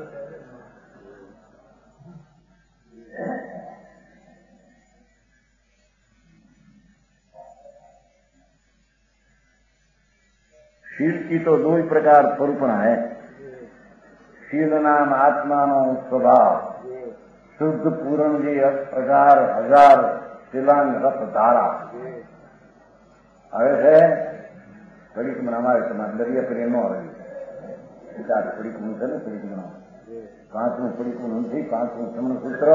शील की तो 2 प्रकार स्वरूपणा है. शील नाम आत्मानो स्वभाव शुद्ध पूर्ण जी 18,000 शिलांग रस धारा હવે છે. પરીક્ષમણ અમારે તમારે દરિયા કરી ન આવે. પરીક્ષમણ છે ને, પરીક્ષમણ 5મું પરીક્ષમણ નથી, 5મું સમણ સૂત્ર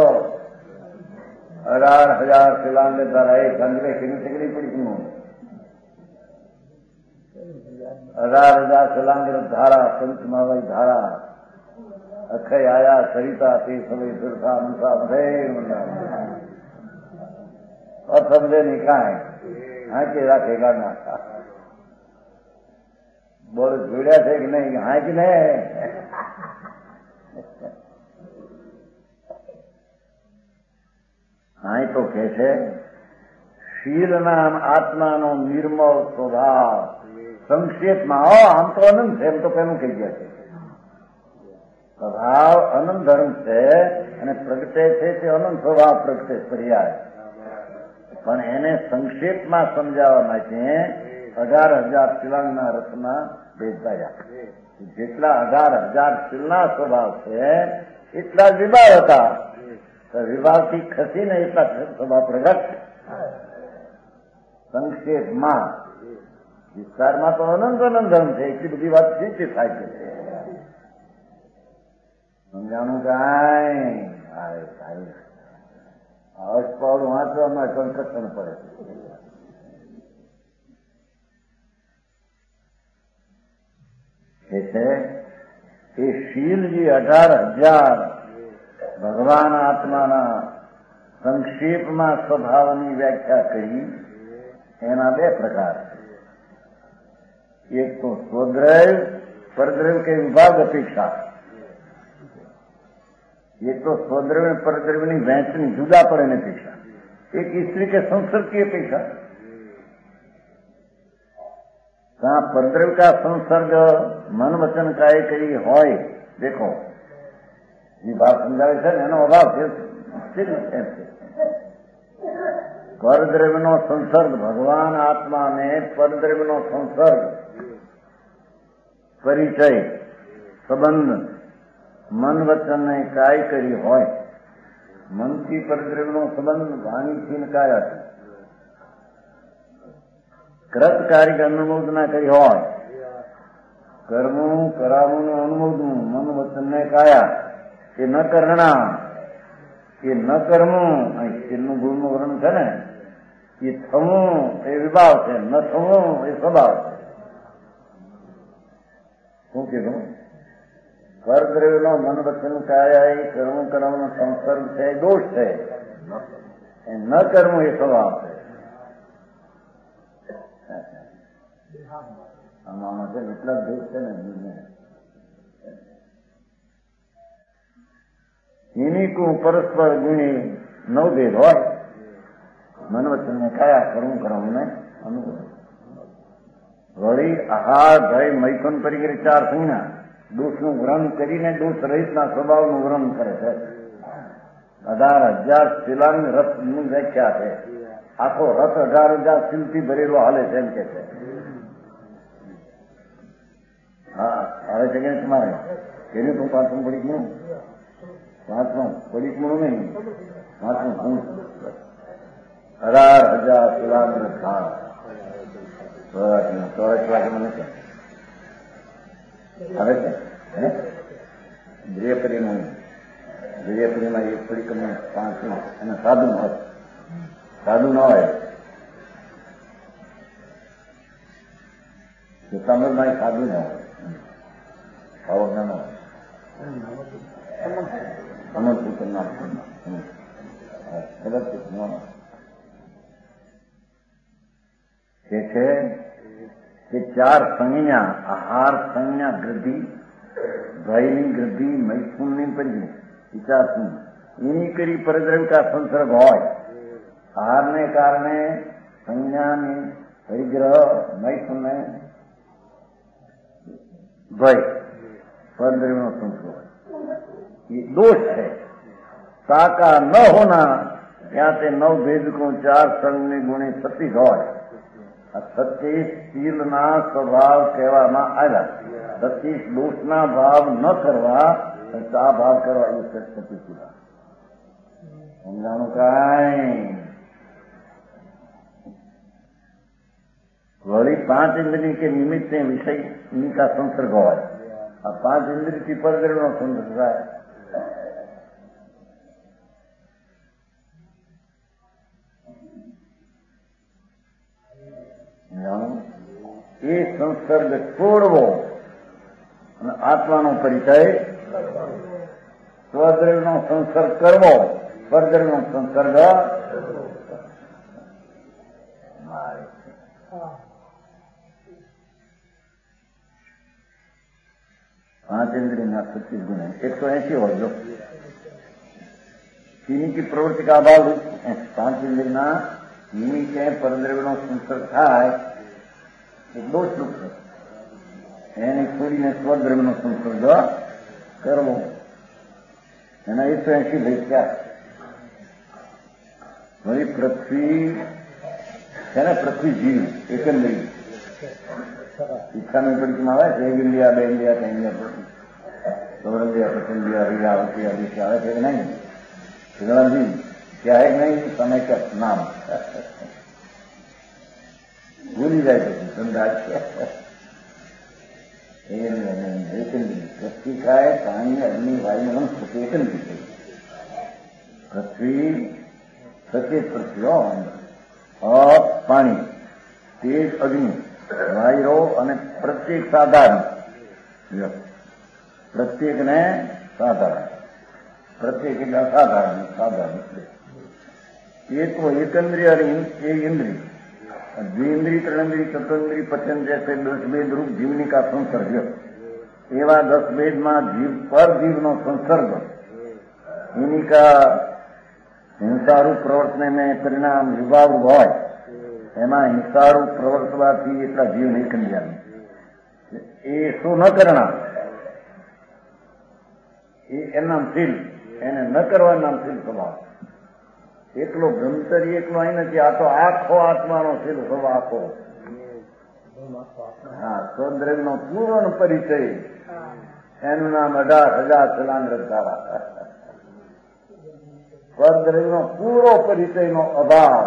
18,000 शिलांग धारा એ સંગ્રહ કર્યું છે કે નહીં? પરીક્ષમણ 18,000 शिलांग धारा पंचमावाई धारा अक्षय आया सरिता थी सभी सुरसा मनसा मधे और समझे नहीं कहा है. हाँ के राखेगा ना बोल જોડ્યા છે કે નહીં? હા કે નહીં? હા તો કે છે શીલ નામ આત્માનો નિર્મળ સ્વભાવ. સંક્ષેપમાં આમ તો અનંત છે, એમ તો પેલું કહી ગયા છે. સ્વભાવ અનંત ધર્મ છે અને પ્રગટે છે તે અનંત સ્વભાવ પ્રગટે પર્યાય. પણ એને સંક્ષેપમાં સમજાવવા માટે 18,000 શિલાંગના રસના ભેદભાયા. જેટલા 18,000 શિલના સ્વભાવ છે એટલા જ વિભાવ હતા. વિભાવથી ખસીને એટલા સ્વભાવ પ્રગટ. સંક્ષેપમાં, વિસ્તારમાં તો અનંત અનંત ધર્મ છે, એટલી બધી વાત છે થાય છે. સમજાણું કાંઈ? અષ્ટપાવડું વાંચવામાં કંકટન પડે. એ શીલજી 18,000 ભગવાન આત્માના સંક્ષેપમાં સ્વભાવની વ્યાખ્યા કરી. એના 2 પ્રકાર છે. એક તો સ્વદ્રવ્ય પરદ્રવ્ય કે વિભાગ અપેક્ષા, એક તો સ્વદ્રવ્ય પરદ્રવ્યની વહેંચણી જુદા પડે ને અપેક્ષા, એક સ્ત્રી કે સંસર્ગ की अपेक्षा. ત્યાં પરદ્રવ્ય का संसर्ग मन वचन काय कई होय देखो ये बात समझावे છે ને એનો અભાવ છે પરદ્રવ્યનો સંસર્ગ ભગવાન આત્માને પરદ્રવ્યનો સંસર્ગ પરિચય સંબંધ મન વચનને काय કરી હોય મનથી પરદ્રવ્યનો સંબંધ વાણીથી કાયા છે कृतकारिक अनुमोदना कही हो कर्मों करावों अनुमोदन मन वचन ने काया ये न करना ये न कर्मों चिन्ह गुण वर्ण है ने ये थमो ये विभाव है न थमो ये स्वभाव है શું કીધું પરદ્રવ્યનો મન વચન કાયા એ કર્મ કરવાનો સંસર્ગ છે દોષ છે ન કર્મ એ સ્વભાવ છે આમાં છે એટલા ભેદ છે ને એની પરસ્પર ગુણી નવ ભેદ હોય મન વચન ને કાયા કરવું કરવું ને અનુભવ વળી આહાર ભય મૈથુન પરિગ્રહ ચાર સંજ્ઞા દોષનું વર્ણન કરીને દોષ રહિતના સ્વભાવનું વર્ણન કરે છે 18,000 શિલાંગ રથની વ્યાખ્યા છે આખો રથ 18,000 શિલથી ભરેલો હાલે છે એમ કે છે હા આવે છે કે તમારે એનું તો પાંચમું પડી ગયું પાંચમું પડી ગયું નહીં પાંચમું હું 18,000 શિલાંગ રથ ચોરસ વાગે મને છે આવે છે દ્રવ્યપરીમાં એક પડી કમ પાંચમું અને સાધુ ન હોય સાધુ ન હોય તમારમાં સાધુ ન હોય ભાવજ્ઞાનો સમર્પિતના કે છે કે ચાર સંજ્ઞા આહાર સંજ્ઞા વૃદ્ધિ ભયની વૃદ્ધિ મૈથુનની પરિજ્ઞ વિચારશું એની કરી પરદ્રવ્ય કા સંસર્ગ હોય આહારને કારણે સંજ્ઞાની પરિગ્રહ મૈથુનને ભય परद्रव्य संसर्ग ये दोष है साका न होना यहाँ से नव भेद को चार संग गुणे 36 હોય 36 શીલના સ્વભાવ કહેવામાં આવ્યા 36 દોષના ભાવ ન કરવા આ ભાવ કરવા એ 36 સમજાણું કાંઈ વળી 5 इंद्रिय के निमित्त विषय इनका संसर्ग હોય આ 5 इंद्रिय की परद्रव्यનો સંસર્ગ થાય એ સંસર્ગ છોડવો અને આત્માનો પરિચય સ્વદ્રવ્યનો સંસર્ગ કરવો પરદ્રવ્યનો સંસર્ગ 5 इंद्रियના 25 गुण 180 હોય જો चीनी की प्रवृत्ति का अभाव 5 इंद्रियના चीनी के परद्रव्यનો સંસર્ગ થાય એ દોષ રૂપ છે એને છોડીને સ્વદ્રવ્યનો સંસર્ગ કરવો એના 180 ભેગ્યા વળી પૃથ્વી છે ને પૃથ્વી જીવ એકંદરી ઈચ્છા में परिचय આવે છે 1 India 2 India 3 India 16 India 17 India Riya होती है दिशा આવે છે કે નહીં ઘણા જી क्या है नहीं समय का नाम भूल ही जाए संदाज पृथ्वी का है पानी अग्नि वायुमंडल सचेतन की पृथ्वी सचेत पृथ्वी और पानी तेज अग्नि वायु અને પ્રત્યેક સાધારણ પ્રત્યેક ને સાધારણ પ્રત્યેક એટલે અસાધારણ સાધારણ ये तो एक इंद्रिय और एक इंद्रिय द्विइंद्रिय त्रिइंद्रिय चतुर्इंद्रिय पचन जैसे 10 भेद रूप जीवनी का संसर्ग एवं 10 भेद में जीव पर जीवनो संसर्ग इन्हीं का हिंसा रूप प्रवर्तने में परिणाम विभाव હોય એમાં હિંસાળું પ્રવર્તવાથી એટલા જીવ નહીં કંડિયા એ શું ન કરના એ એમનામ શીલ એને ન કરવા નામ શીલ સ્વભાવ એકલો બ્રહ્મચર્ય એકલો અહીં નથી આ તો આખો આત્માનો શીલ સ્વભાવ આખો હા સ્વદ્રવ્યનો પૂર્ણ પરિચય એનું નામ 18,000 છલાંગ ધારા સ્વદ્રવ્યનો પૂરો પરિચયનો અભાવ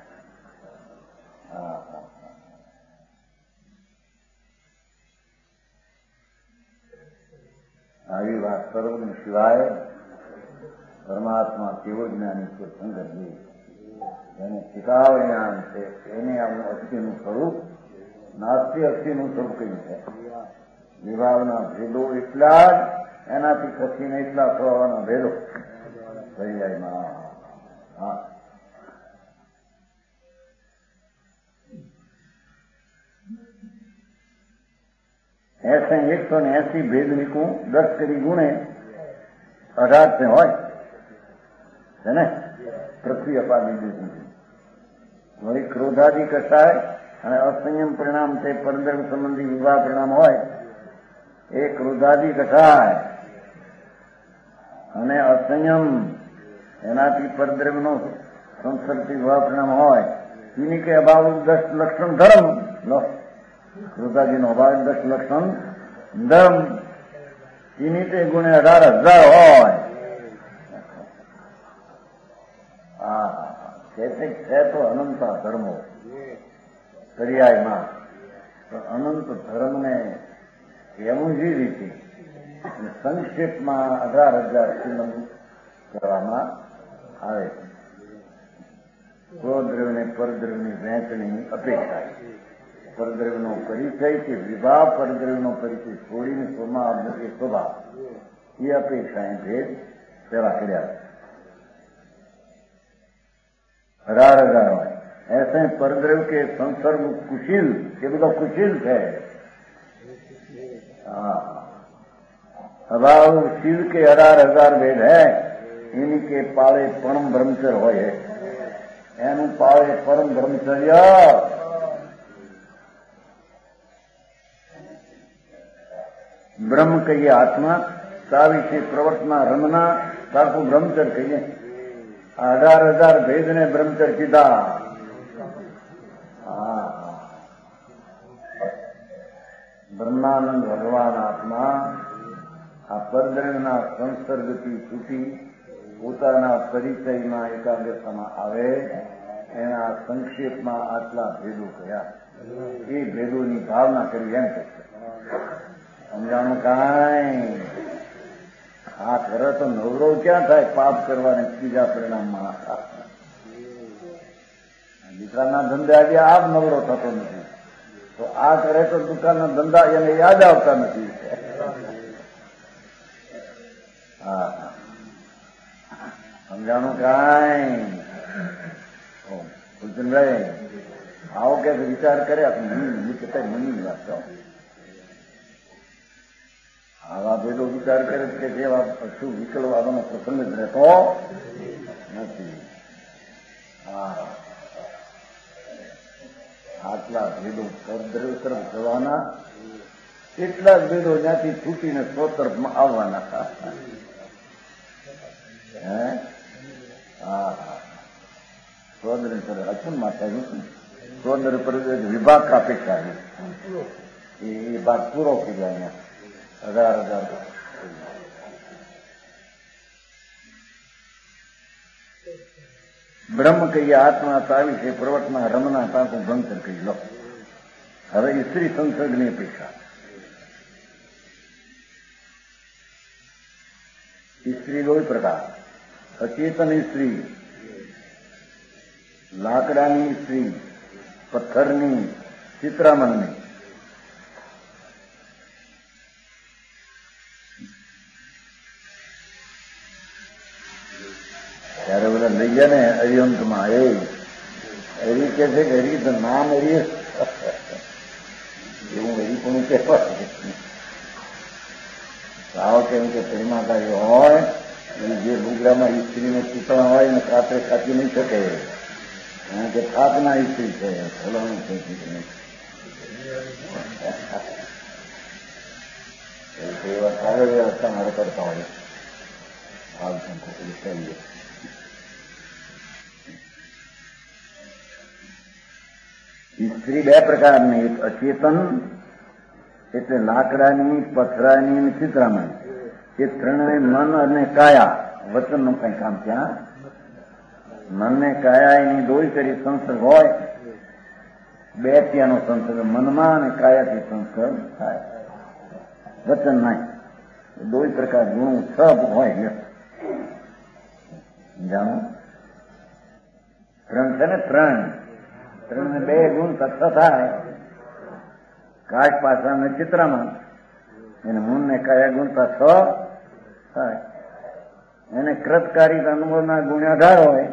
આવી વાત સર્વની સિવાય પરમાત્મા કેવો જ્ઞાની છે સંગતજી એને શિકાવ જ્ઞાન છે એને આવું અસ્થિનું સ્વરૂપ નાસ્તિ અસ્થિનું સ્વરૂપ કહ્યું છે વિભાવના ભેદો એટલા જ એનાથી ખસીને એટલા થવાના ભેદો પર્યાયમાં હા ऐसे 180 भेद लिखूं 10 કરી ગુણે 18 से હોય છે ને પૃથ્વી અપાવી દીધી વળી ક્રોધાદી કસાય અને અસંયમ પરિણામ તે પરદ્રવ્ય સંબંધી વિવાહ પરિણામ હોય એ ક્રોધાદી કસાય અને અસંયમ એનાથી પરદ્રવ્યનો સંસર્ગથી વિવાહ પરિણામ હોય એની કે અભાવ 10 લક્ષણ ધર્મ લો ક્રોધાદીનો અભાવ 10 લક્ષણ ધર્મ એની તે ગુણે 18,000 હોય कहते है तो अनंत धर्मो पर्यायમાં તો અનંત ધર્મને એનું જ રીતે સંક્ષેપમાં 18,000 શીલમ કરવામાં આવે છે સ્વદ્રવ્યને પરદ્રવ્યની વહેંચણી અપેક્ષા પરદ્રવ્યનો પરિચય કે વિભાવ પરદ્રવ્યનો પરિચય છોડીને સ્વમાં એ સ્વભાવ એ અપેક્ષાએ ભેદ સેવા કર્યા 18,000 હોય ऐसे परद्रव्य के संसर्ग कुशील ये બધા कुशील है अभाव शील के 18,000 भेद है इन्हीं के पाले परम ब्रह्मचर्य हो एनु पाले परम ब्रह्मचर्य ब्रह्म कहिए आत्मा ता विषय प्रवर्तना रमना ताको ब्रह्मचर्य कहिए 18,000 भेद ने ब्रह्मचर्य कीधा બ્રહ્માનંદ ભગવાન આત્મા આ પરદ્રવ્યના સંસર્ગથી છૂટી પોતાના પરિચયમાં એકાગ્રતામાં આવે એના સંક્ષેપમાં આટલા ભેદો કર્યા એ ભેદોની ભાવના કરી એમ કહે સમજાણું કાંઈ આ કરે તો નવરો ક્યાં થાય પાપ કરવાને ત્રીજા પરિણામમાં દીકરાના ધંધે આજે આપ નવરો થતો નથી તો આ કરે તો દુકાનના ધંધા એને યાદ આવતા નથી હા સમજાણું કાંઈ ફૂલચંદભાઈ આવો કે વિચાર કરે મની વાત આવા ભેદો વિચાર કરે કે જેવા શું વિકલવાનો પ્રસંગ જ રહેતો નથી હા આટલા ભેદો પરદ્રવ્ય તરફ જવાના એટલા જ ભેદો જ્યાંથી છૂટીને સ્વ તરફમાં આવવાના સ્વદ્ર તરફ અચૂન માતા સ્વદ્ર પર વિભાગ કાપેક્ષા એ ભાગ પૂરો થઈ જાય અહીંયા 18,000 બ્રહ્મ કહીએ આત્મા તાવી છે પ્રવર્તના રમના તાંકું ભંકર કહી લો હવે સ્ત્રી સંસર્ગની અપેક્ષા સ્ત્રી દો પ્રકાર અચેતન સ્ત્રી લાકડાની સ્ત્રી પથ્થરની ચિત્રામણની ત્યારે બધા લઈ ગયા ને અરિયંતમાં હરી કે છે કે હરી તો નામ હરી એવું હરી પણ કહેવાય સાવ કેમ કે પ્રેમાકારી હોય જે લુગડામાં સ્ત્રીને ચૂંટણા હોય ને રાત્રે કાચી નહીં શકે કે થાપના સ્ત્રી છે ફલાણું છે એવા કાર્ય વ્યવસ્થા મારે કરતા હોય સ્ત્રી બે પ્રકારની, એક અચેતન એટલે લાકડાની, પથરાની, ચિત્રામણ. એ ત્રણેય મન અને કાયા વચનનું કઈ કામ ત્યાં. મનને કાયા એની દોઈ કરી સંસર્ગ હોય, બે ત્યાંનો સંસર્ગ મનમાં અને કાયાથી સંસર્ગ થાય, વચન નહીં. દોઈ પ્રકાર ગુણ સબ હોય. જાણો ત્રણ છે ને, ત્રણ ને બે ગુણ તત્વ થાય. કાચ પાછા ને ચિત્રમાં એને મૂન ને કાયા ગુણતા છ થાય. એને કૃતકારી અનુભવના ગુણ 18 હોય.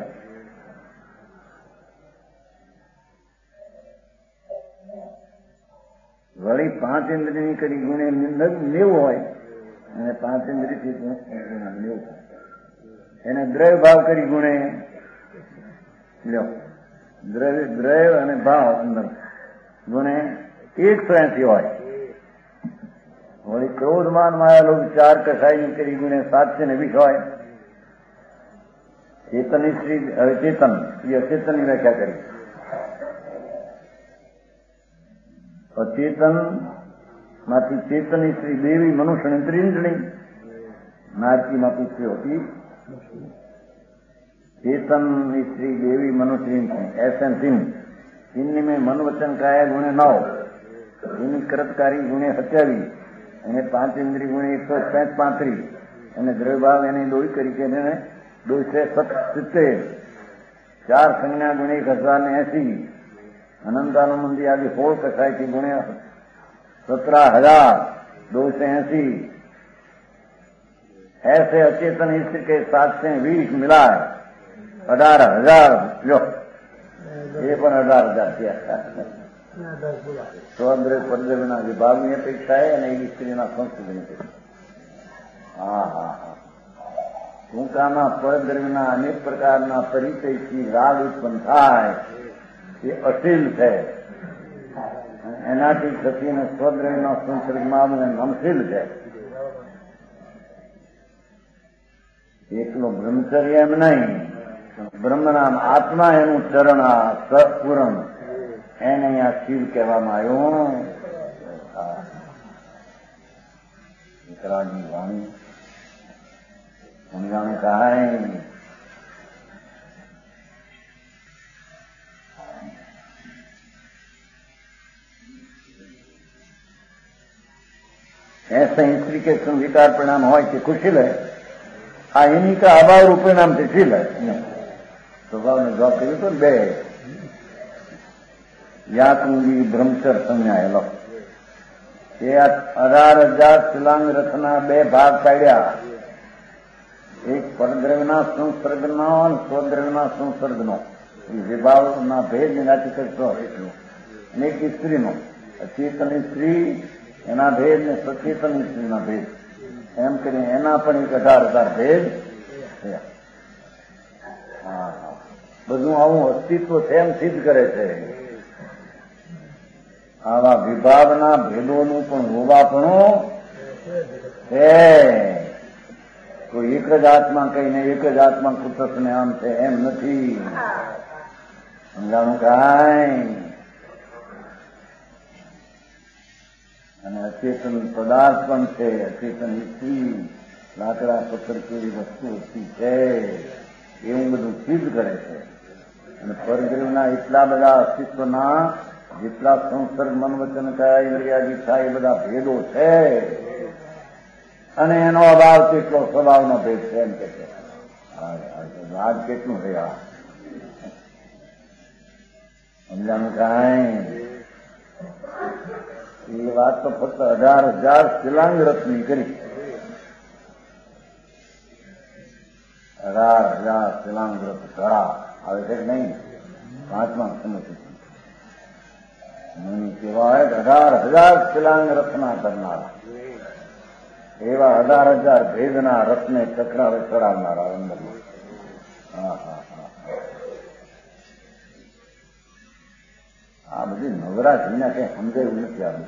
વળી 5 ઇન્દ્રિયની કરી ગુણે 90 હોય અને 5 ઇન્દ્રિયથી 90 થાય. એને દ્રવ્ય ભાવ કરી ગુણે લ્યો, દ્રવ્ય અને ભાવ અંદર ગુણે 180 હોય. વળી ક્રોધમાન માયા લોભ 4 કસાયની કરી ગુણે 720 હોય. ચેતનની સ્ત્રી, હવે ચેતન એ અચેતનની વ્યાખ્યા કરી. અચેતન માંથી ચેતનની સ્ત્રી દેવી મનુષ્યની ત્રિંજણી, નારકીમાંથી સ્ત્રી હતી. चेतन स्त्री देवी मनुष्य ऐसे तीन तीन में मन वचन काया गुणे 9, इनकी कृतकारी गुणे 27 અને 5 ઇન્દ્રિય ગુણે 135 અને દ્રવ્યભાવ એને દોઈ કરી કે એને 270, 4 સંજ્ઞા ગુણે 1080, અનંતાનુમંદી આદિ 16 કસાયથી ગુણે 17,280. ऐसे अचेतन स्त्री के 720 मिलाए 18,000. लो ये पण 18,000 થયા. સ્વદ્રવ્ય પરદ્રવ્યના વિભાગની અપેક્ષાએ અને એ સ્ત્રીના સંસ્કૃતિની અપેક્ષા. હા હા હા. ટૂંકામાં પરદ્રવ્યના અનેક પ્રકારના પરિચયથી રાગ ઉત્પન્ન થાય એ અશીલ છે. એનાથી થતી સ્વદ્રવ્યના સંસર્ગમાં નમશીલ છે. એકલો બ્રહ્મચર્ય એમ નહીં, બ્રહ્મનામ આત્મા એનું ચરણ સત્પૂરણ એને અહીંયા શીલ કહેવામાં આવ્યું. વિકરાળની વાણી સમજાણે કાંઈ ऐसे स्त्री के संविकार परिणाम हो कि कुशल है, आ इन्हीं का अभाव रूपे नाम से शील है. स्वभाव ने जवाब કર્યો તો બે યાકુંડી બ્રહ્મચર સંજ્ઞાયેલો. એ 18,000 શિલાંગ રથના 2 ભાગ પાડ્યા. એક પરદ્રવ્યના સંસર્ગનો અને સ્વદ્રવ્યના સંસર્ગનો વિભાવના ભેદ નિરાતી કરશો એટલું, અને એક સ્ત્રીનો અચેતન સ્ત્રી એના ભેદ ને સચેતન સ્ત્રીના ભેદ એમ કરીને એના પણ 18,000 ભેદ થયા. હા, બધું આવું અસ્તિત્વ છે એમ સિદ્ધ કરે છે. આવા વિભાગના ભેદોનું પણ હોવાપણું છે. કોઈ એક જ આત્મા કહીને એક જ આત્મા કૃતજ્ઞ આમ છે એમ નથી. સમજાણું કાંઈ. અને અચેતન પદાર્થ પણ છે, અચેતન સ્ત્રી લાકડા પથ્થર કેવી વસ્તુ હતી છે એવું બધું સિદ્ધ કરે છે. અને પરદ્રવ્યના એટલા બધા અસ્તિત્વના જેટલા સંસર્ગ મન વચન કયા ઇન્દ્રિયાદી થાય એ બધા ભેદો છે અને એનો અભાવ કેટલો સ્વભાવનો ભેદ છે એમ કે છે. આજ કેટલું છે આ સમજાનું કાંઈ. એ વાત તો ફક્ત 18,000 શિલાંગ રથની કરી. 18,000 શિલાંગ રથ ધરા આવે છે નહીં. 5મા સમય મુનિ કેવા હોય 18,000 શિલાંગ રથના કરનારા, એવા 18,000 ભેદના રથને ચક્રાવે ચડાવનારા અંદરમાં. હા હા હા. આ બધી નવરાશ વિના કઈ સમજાયું નથી. આ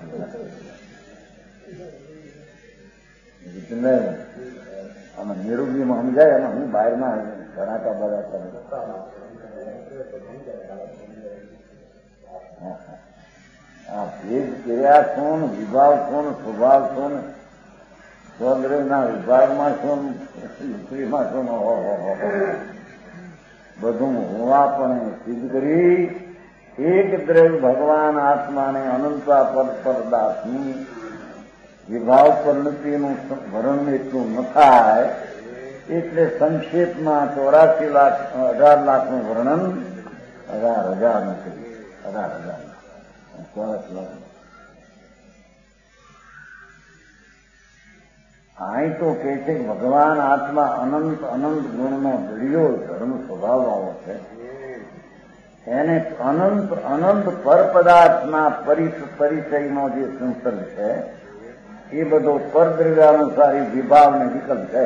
બધું આમાં નિરોગીમાં સમજાય, એમાં હું બહારમાં ધરાતા બરાતા આ ભેદ ક્રિયા શું, વિભાવ શું, સ્વભાવ શું, સ્વદ્રવના વિભાગમાં શું, સ્ત્રીમાં શું, બધું હોવા પણ સિદ્ધ કરી એક દ્રવ્ય ભગવાન આત્માને અનંતા પદાર્થની વિભાવ પરિણતિનું વર્ણન એટલું ન થાય એટલે સંક્ષેપમાં 18,00,000નું વર્ણન 18,000 નું કર્યું. 18,000 24 લાખ. અહીં તો કે છે કે ભગવાન આત્મા અનંત અનંત ગુણનો દરિયો ધર્મ સ્વભાવ વાળો છે. એને અનંત અનંત પરપદાર્થના પરિચયનો જે સંસર્ગ છે એ બધો પરદ્રવ્યાનુસારી વિભાવને વિકલ્પ છે.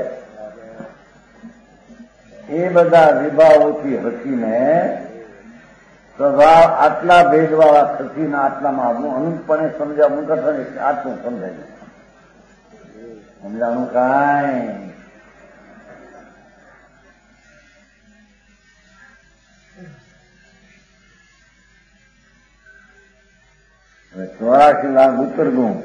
એ બધા વિભાવોથી હસીને સ્વભાવ આટલા ભેદવાળા ખસીને આટલામાં આવવું અનંતપણે સમજાવવું કઠણ, આટલું સમજાય સમજાણું કાંઈ. હવે 84 લાખ ઉત્તર ગુણ,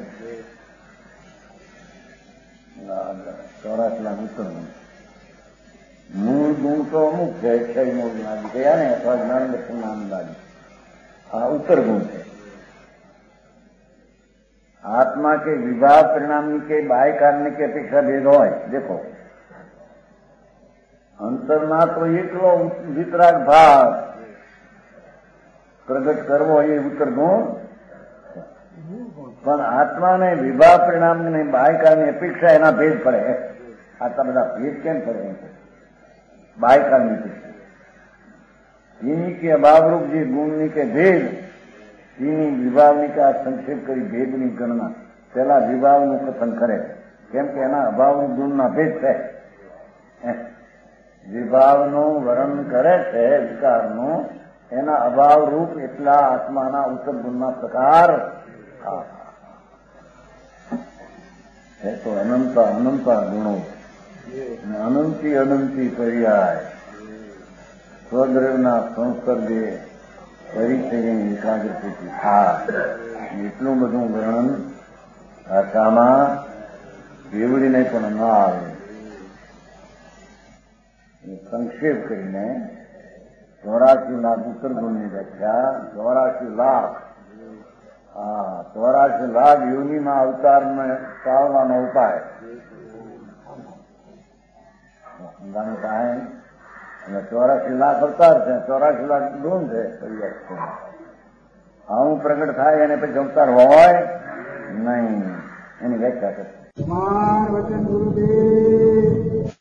84 લાખ ઉત્તર ગુણ. મૂળ ગુણ તો અમુક છે, 6 મૂળ ગુણાદિ કયા ને, અથવા જ્ઞાન દર્શન આનંદાદિ. આ ઉત્તર ગુણ છે. आत्मा के विभाव परिणाम के बाह्य कारण की अपेक्षा भेद हो. देखो अंतरमा तो एकलो वितराग भाव प्रगट करवो ये उत्तर गुण, पण आत्मा ने विभाव परिणाम ने बाह्य कारण की अपेक्षा एना भेद पड़े. आता बधा भेद केम पड़े? बाह्य कारण की अपेक्षा इन्हीं के अभाव रूप जी गुण के भेद विभावनी का संक्षेप करी भेदनी गणना पहला विभावનું કથન કરે, કેમ કે એના અભાવ ગુણના ભેદ છે. વિભાવનું વર્ણન કરે છે વિકારનું, એના અભાવ રૂપ એટલા આત્માના ઉત્તર ગુણના પ્રકાર છે. તો અનંત અનંત ગુણો અનંતી અનંતી પર્યાય સ્વદ્રવના સંસર્ગે પરિચયની એકાગ્રતાથી થાય એટલું બધું વર્ણન ભાષામાં બેવડીને પણ ન આવે. સંક્ષેપ કરીને 84 લાખ ઉત્તર ગુણની વ્યાખ્યા, 84 લાખ 84 લાખ યોનિમાં અવતારને ટાળવાનો ઉપાય સમજાણું કાંઈ. અને 84 લાખ અવતાર છે, 84 લાખ ગુણ છે. આવું પ્રગટ થાય અને પછી અવતાર હોય નહીં, એની વ્યાખ્યા કરશે.